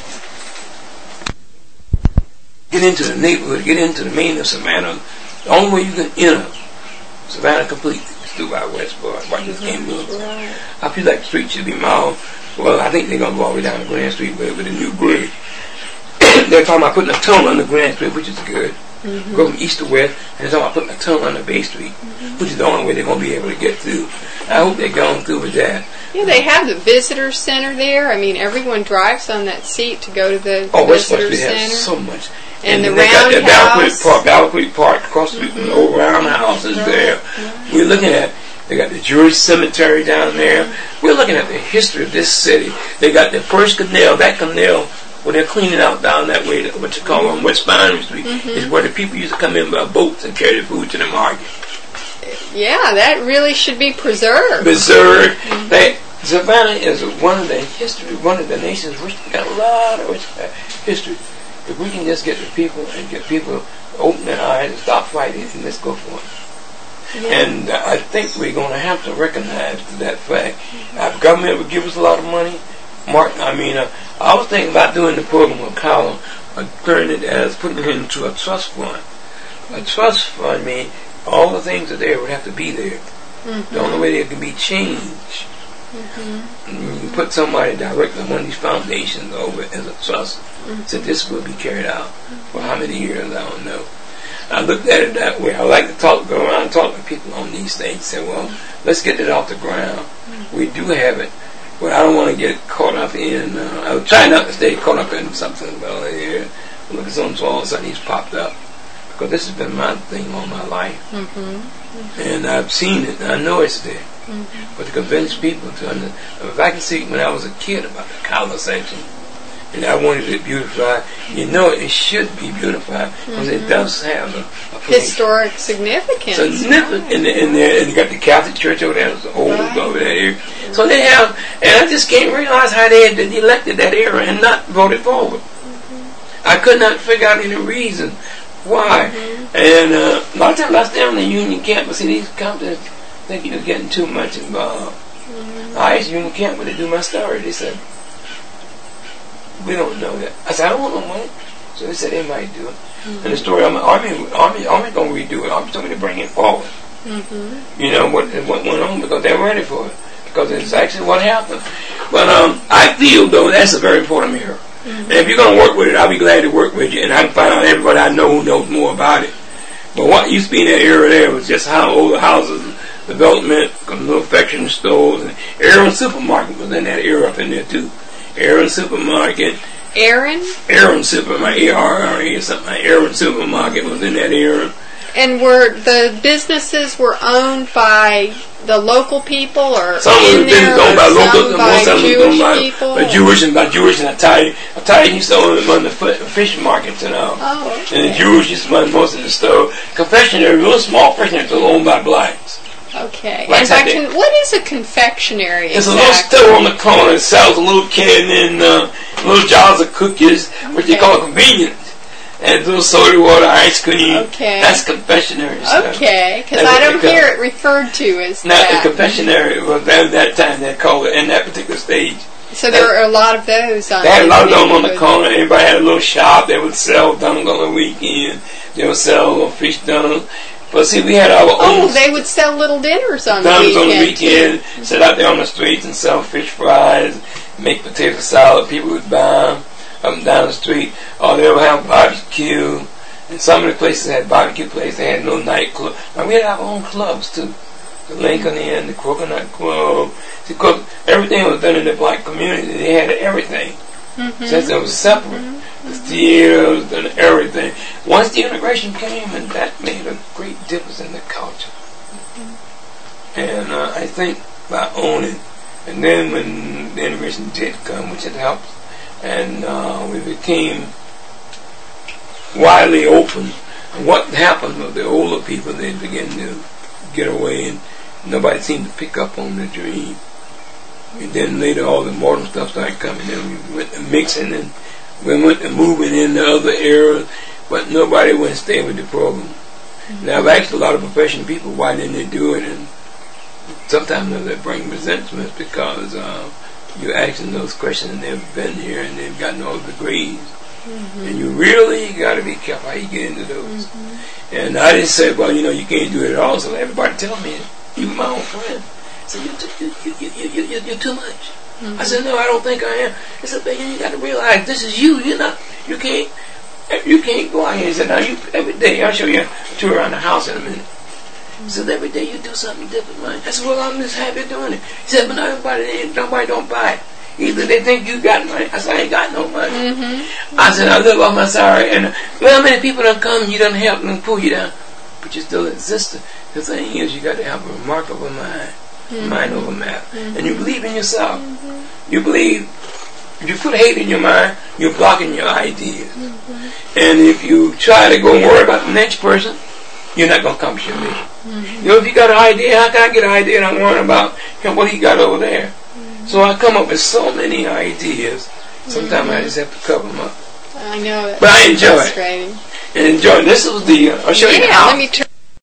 Get into the neighborhood. Get into the main of Savannah. The only way you can enter Savannah completely is through our West Bar. Why you can't move? I feel like the street should be mild. Well, I think they're gonna go all the way down to Grand Street with, with a new bridge. They're talking about putting a tunnel under Grand Street, which is good. Mm-hmm. Go from east to west, and they're talking about putting a tunnel under Bay Street, mm-hmm. which is the only way they're going to be able to get through. I hope they're going through with that. Yeah, they have the visitor center there. I mean, everyone drives on that seat to go to the oh, visitor center. center. Have so much. And, and the roundhouse. Park, Battle Creek Park, across the street from the old roundhouse is there. Right. We're looking at, they got the Jewish cemetery down there. Mm-hmm. We're looking at the history of this city. They got the first canal, that canal, where they're cleaning out down that way, what you call on West Binary Street, mm-hmm. is where the people used to come in by boats and carry the food to the market. Yeah, that really should be preserved. Preserved. Mm-hmm. They, Savannah is one of the history, one of the nations which got a lot of history. If we can just get the people and get people to open their eyes and stop fighting, and let's go for it. Yeah. And uh, I think we're going to have to recognize that fact. Mm-hmm. Our government would give us a lot of money. Mark, I mean, uh, I was thinking about doing the program with Colin, uh, turning it as putting it into a trust fund. A trust fund means all the things that are there would have to be there. Mm-hmm. The only way there can be change. Mm-hmm. You put somebody directly on one of these foundations over as a trust. Mm-hmm. So this will be carried out for how many years, I don't know. I looked at it that way. I like to talk, go around and talk to people on these things. Say, well, let's get it off the ground. Mm-hmm. We do have it. But I don't want to get caught up in, uh, I was trying not to stay caught up in something, well, here, look at something, so all of a sudden he's popped up. Because this has been my thing all my life. Mm-hmm. Mm-hmm. And I've seen it, and I know it's there. Mm-hmm. But to convince people to understand, if I can see when I was a kid about the color section, and I wanted it beautified, you know it should be beautified, because mm-hmm. it does have a, a historic significance. Significant in, the, in there, and you got the Catholic Church over there, the old right. over there. So they have, and I just can't realize how they had elected that era and not voted forward. Mm-hmm. I could not figure out any reason why. Mm-hmm. And uh, a lot of times I stand on the Union Camp, but see, these companies think you're getting too much involved. Mm-hmm. I asked Union Camp when they do my story, they said, we don't know that. I said, I don't want no money. So they said they might do it. Mm-hmm. And the story, I'm Army, Army, Army gonna redo it. Army told me to bring it forward. Mm-hmm. You know what, what went on because they're ready for it. Because it's actually what happened. But um, I feel though that's a very important era. Mm-hmm. And if you're gonna work with it, I'll be glad to work with you, and I can find out everybody I know who knows more about it. But what used to be in that era there was just how old the houses development, little affection stores, and Aaron Supermarket was in that era up in there too. Aaron Supermarket. Aaron? Aaron Supermarket, A R R A or something like Aaron Supermarket was in that era. And were the businesses were owned by the local people, or some of in the business there, owned by or local, some and by most of them was Jewish owned by, people? by Jewish and by Jewish and Italian. Italian used to own run the fi- fish markets and all. Oh, okay. And the Jewish used to run most of the store. Confectionery, real small confectionery was owned by blacks. Okay. Like and by that. con- what is a confectionery It's exactly? a little store on the corner that sells a little candy and uh, little jars of cookies, which they Okay. call convenience. And little soda water, ice cream. Okay. That's confectionery stuff. Okay, because That's I what don't they call hear it. it referred to as Now, that. the confectionery was at that time they called it in that particular stage. So there were a lot of those on They had a the lot of them on the neighborhood. corner. Everybody had a little shop. They would sell donuts on the weekend. They would sell little fish donuts. But see, we had our Oh, own they would sell little dinners on the donuts weekend. on the weekend. Sit out there on the streets and sell fish fries, make potato salad. People would buy them up and down the street. Or they would have barbecue. And some of the places had barbecue places. They had no nightclub. Now we had our own clubs too. The Lincoln Inn, the Coconut Club. Because everything was done in the black community. They had everything. Mm-hmm. Since it was separate. Mm-hmm. The theaters and everything. Once the integration came, and that made a great difference in the culture. Mm-hmm. And uh, I think by owning, and then when the integration did come, which it helped, and uh, we became widely open. And what happened with the older people, they began to get away, and nobody seemed to pick up on the dream. And then later all the modern stuff started coming in. We went to mixing and we went to moving in the other eras, but nobody went to stay with the program. Mm-hmm. Now I've asked a lot of professional people why didn't they do it, and sometimes they bring resentment because uh, you're asking those questions and they've been here and they've gotten all the degrees. Mm-hmm. And you really got to be careful how you get into those. Mm-hmm. And I didn't say, well, you know, you can't do it at all. So everybody tell me, even my own friend, said, you're, too, you, you, you, you, you're too much. Mm-hmm. I said, no, I don't think I am. He said, baby, you got to realize this is you. You're not, you can't, you can't go out here. He said, now you, every day, I'll show you a tour around the house in a minute. He said, every day you do something different, man. I said, well, I'm just happy doing it. He said, but not everybody, nobody don't buy it. Either they think you got money. I said, I ain't got no money. Mm-hmm. I said, I live off my salary. And well, many people don't come, you don't help them pull you down. But you still exist. The thing is, you got to have a remarkable mind. Mm-hmm. Mind over matter. Mm-hmm. And you believe in yourself. Mm-hmm. You believe, if you put hate in your mind, you're blocking your ideas. Mm-hmm. And if you try to go and worry about the next person, you're not going to accomplish your mission. Mm-hmm. You know, if you got an idea, how can I get an idea and I'm worrying about you know, what he got over there? Mm-hmm. So I come up with so many ideas. Sometimes mm-hmm. I just have to cover them up. I know. But I enjoy it. And enjoy it. This was the, uh, I'll show yeah, you how. Let me turn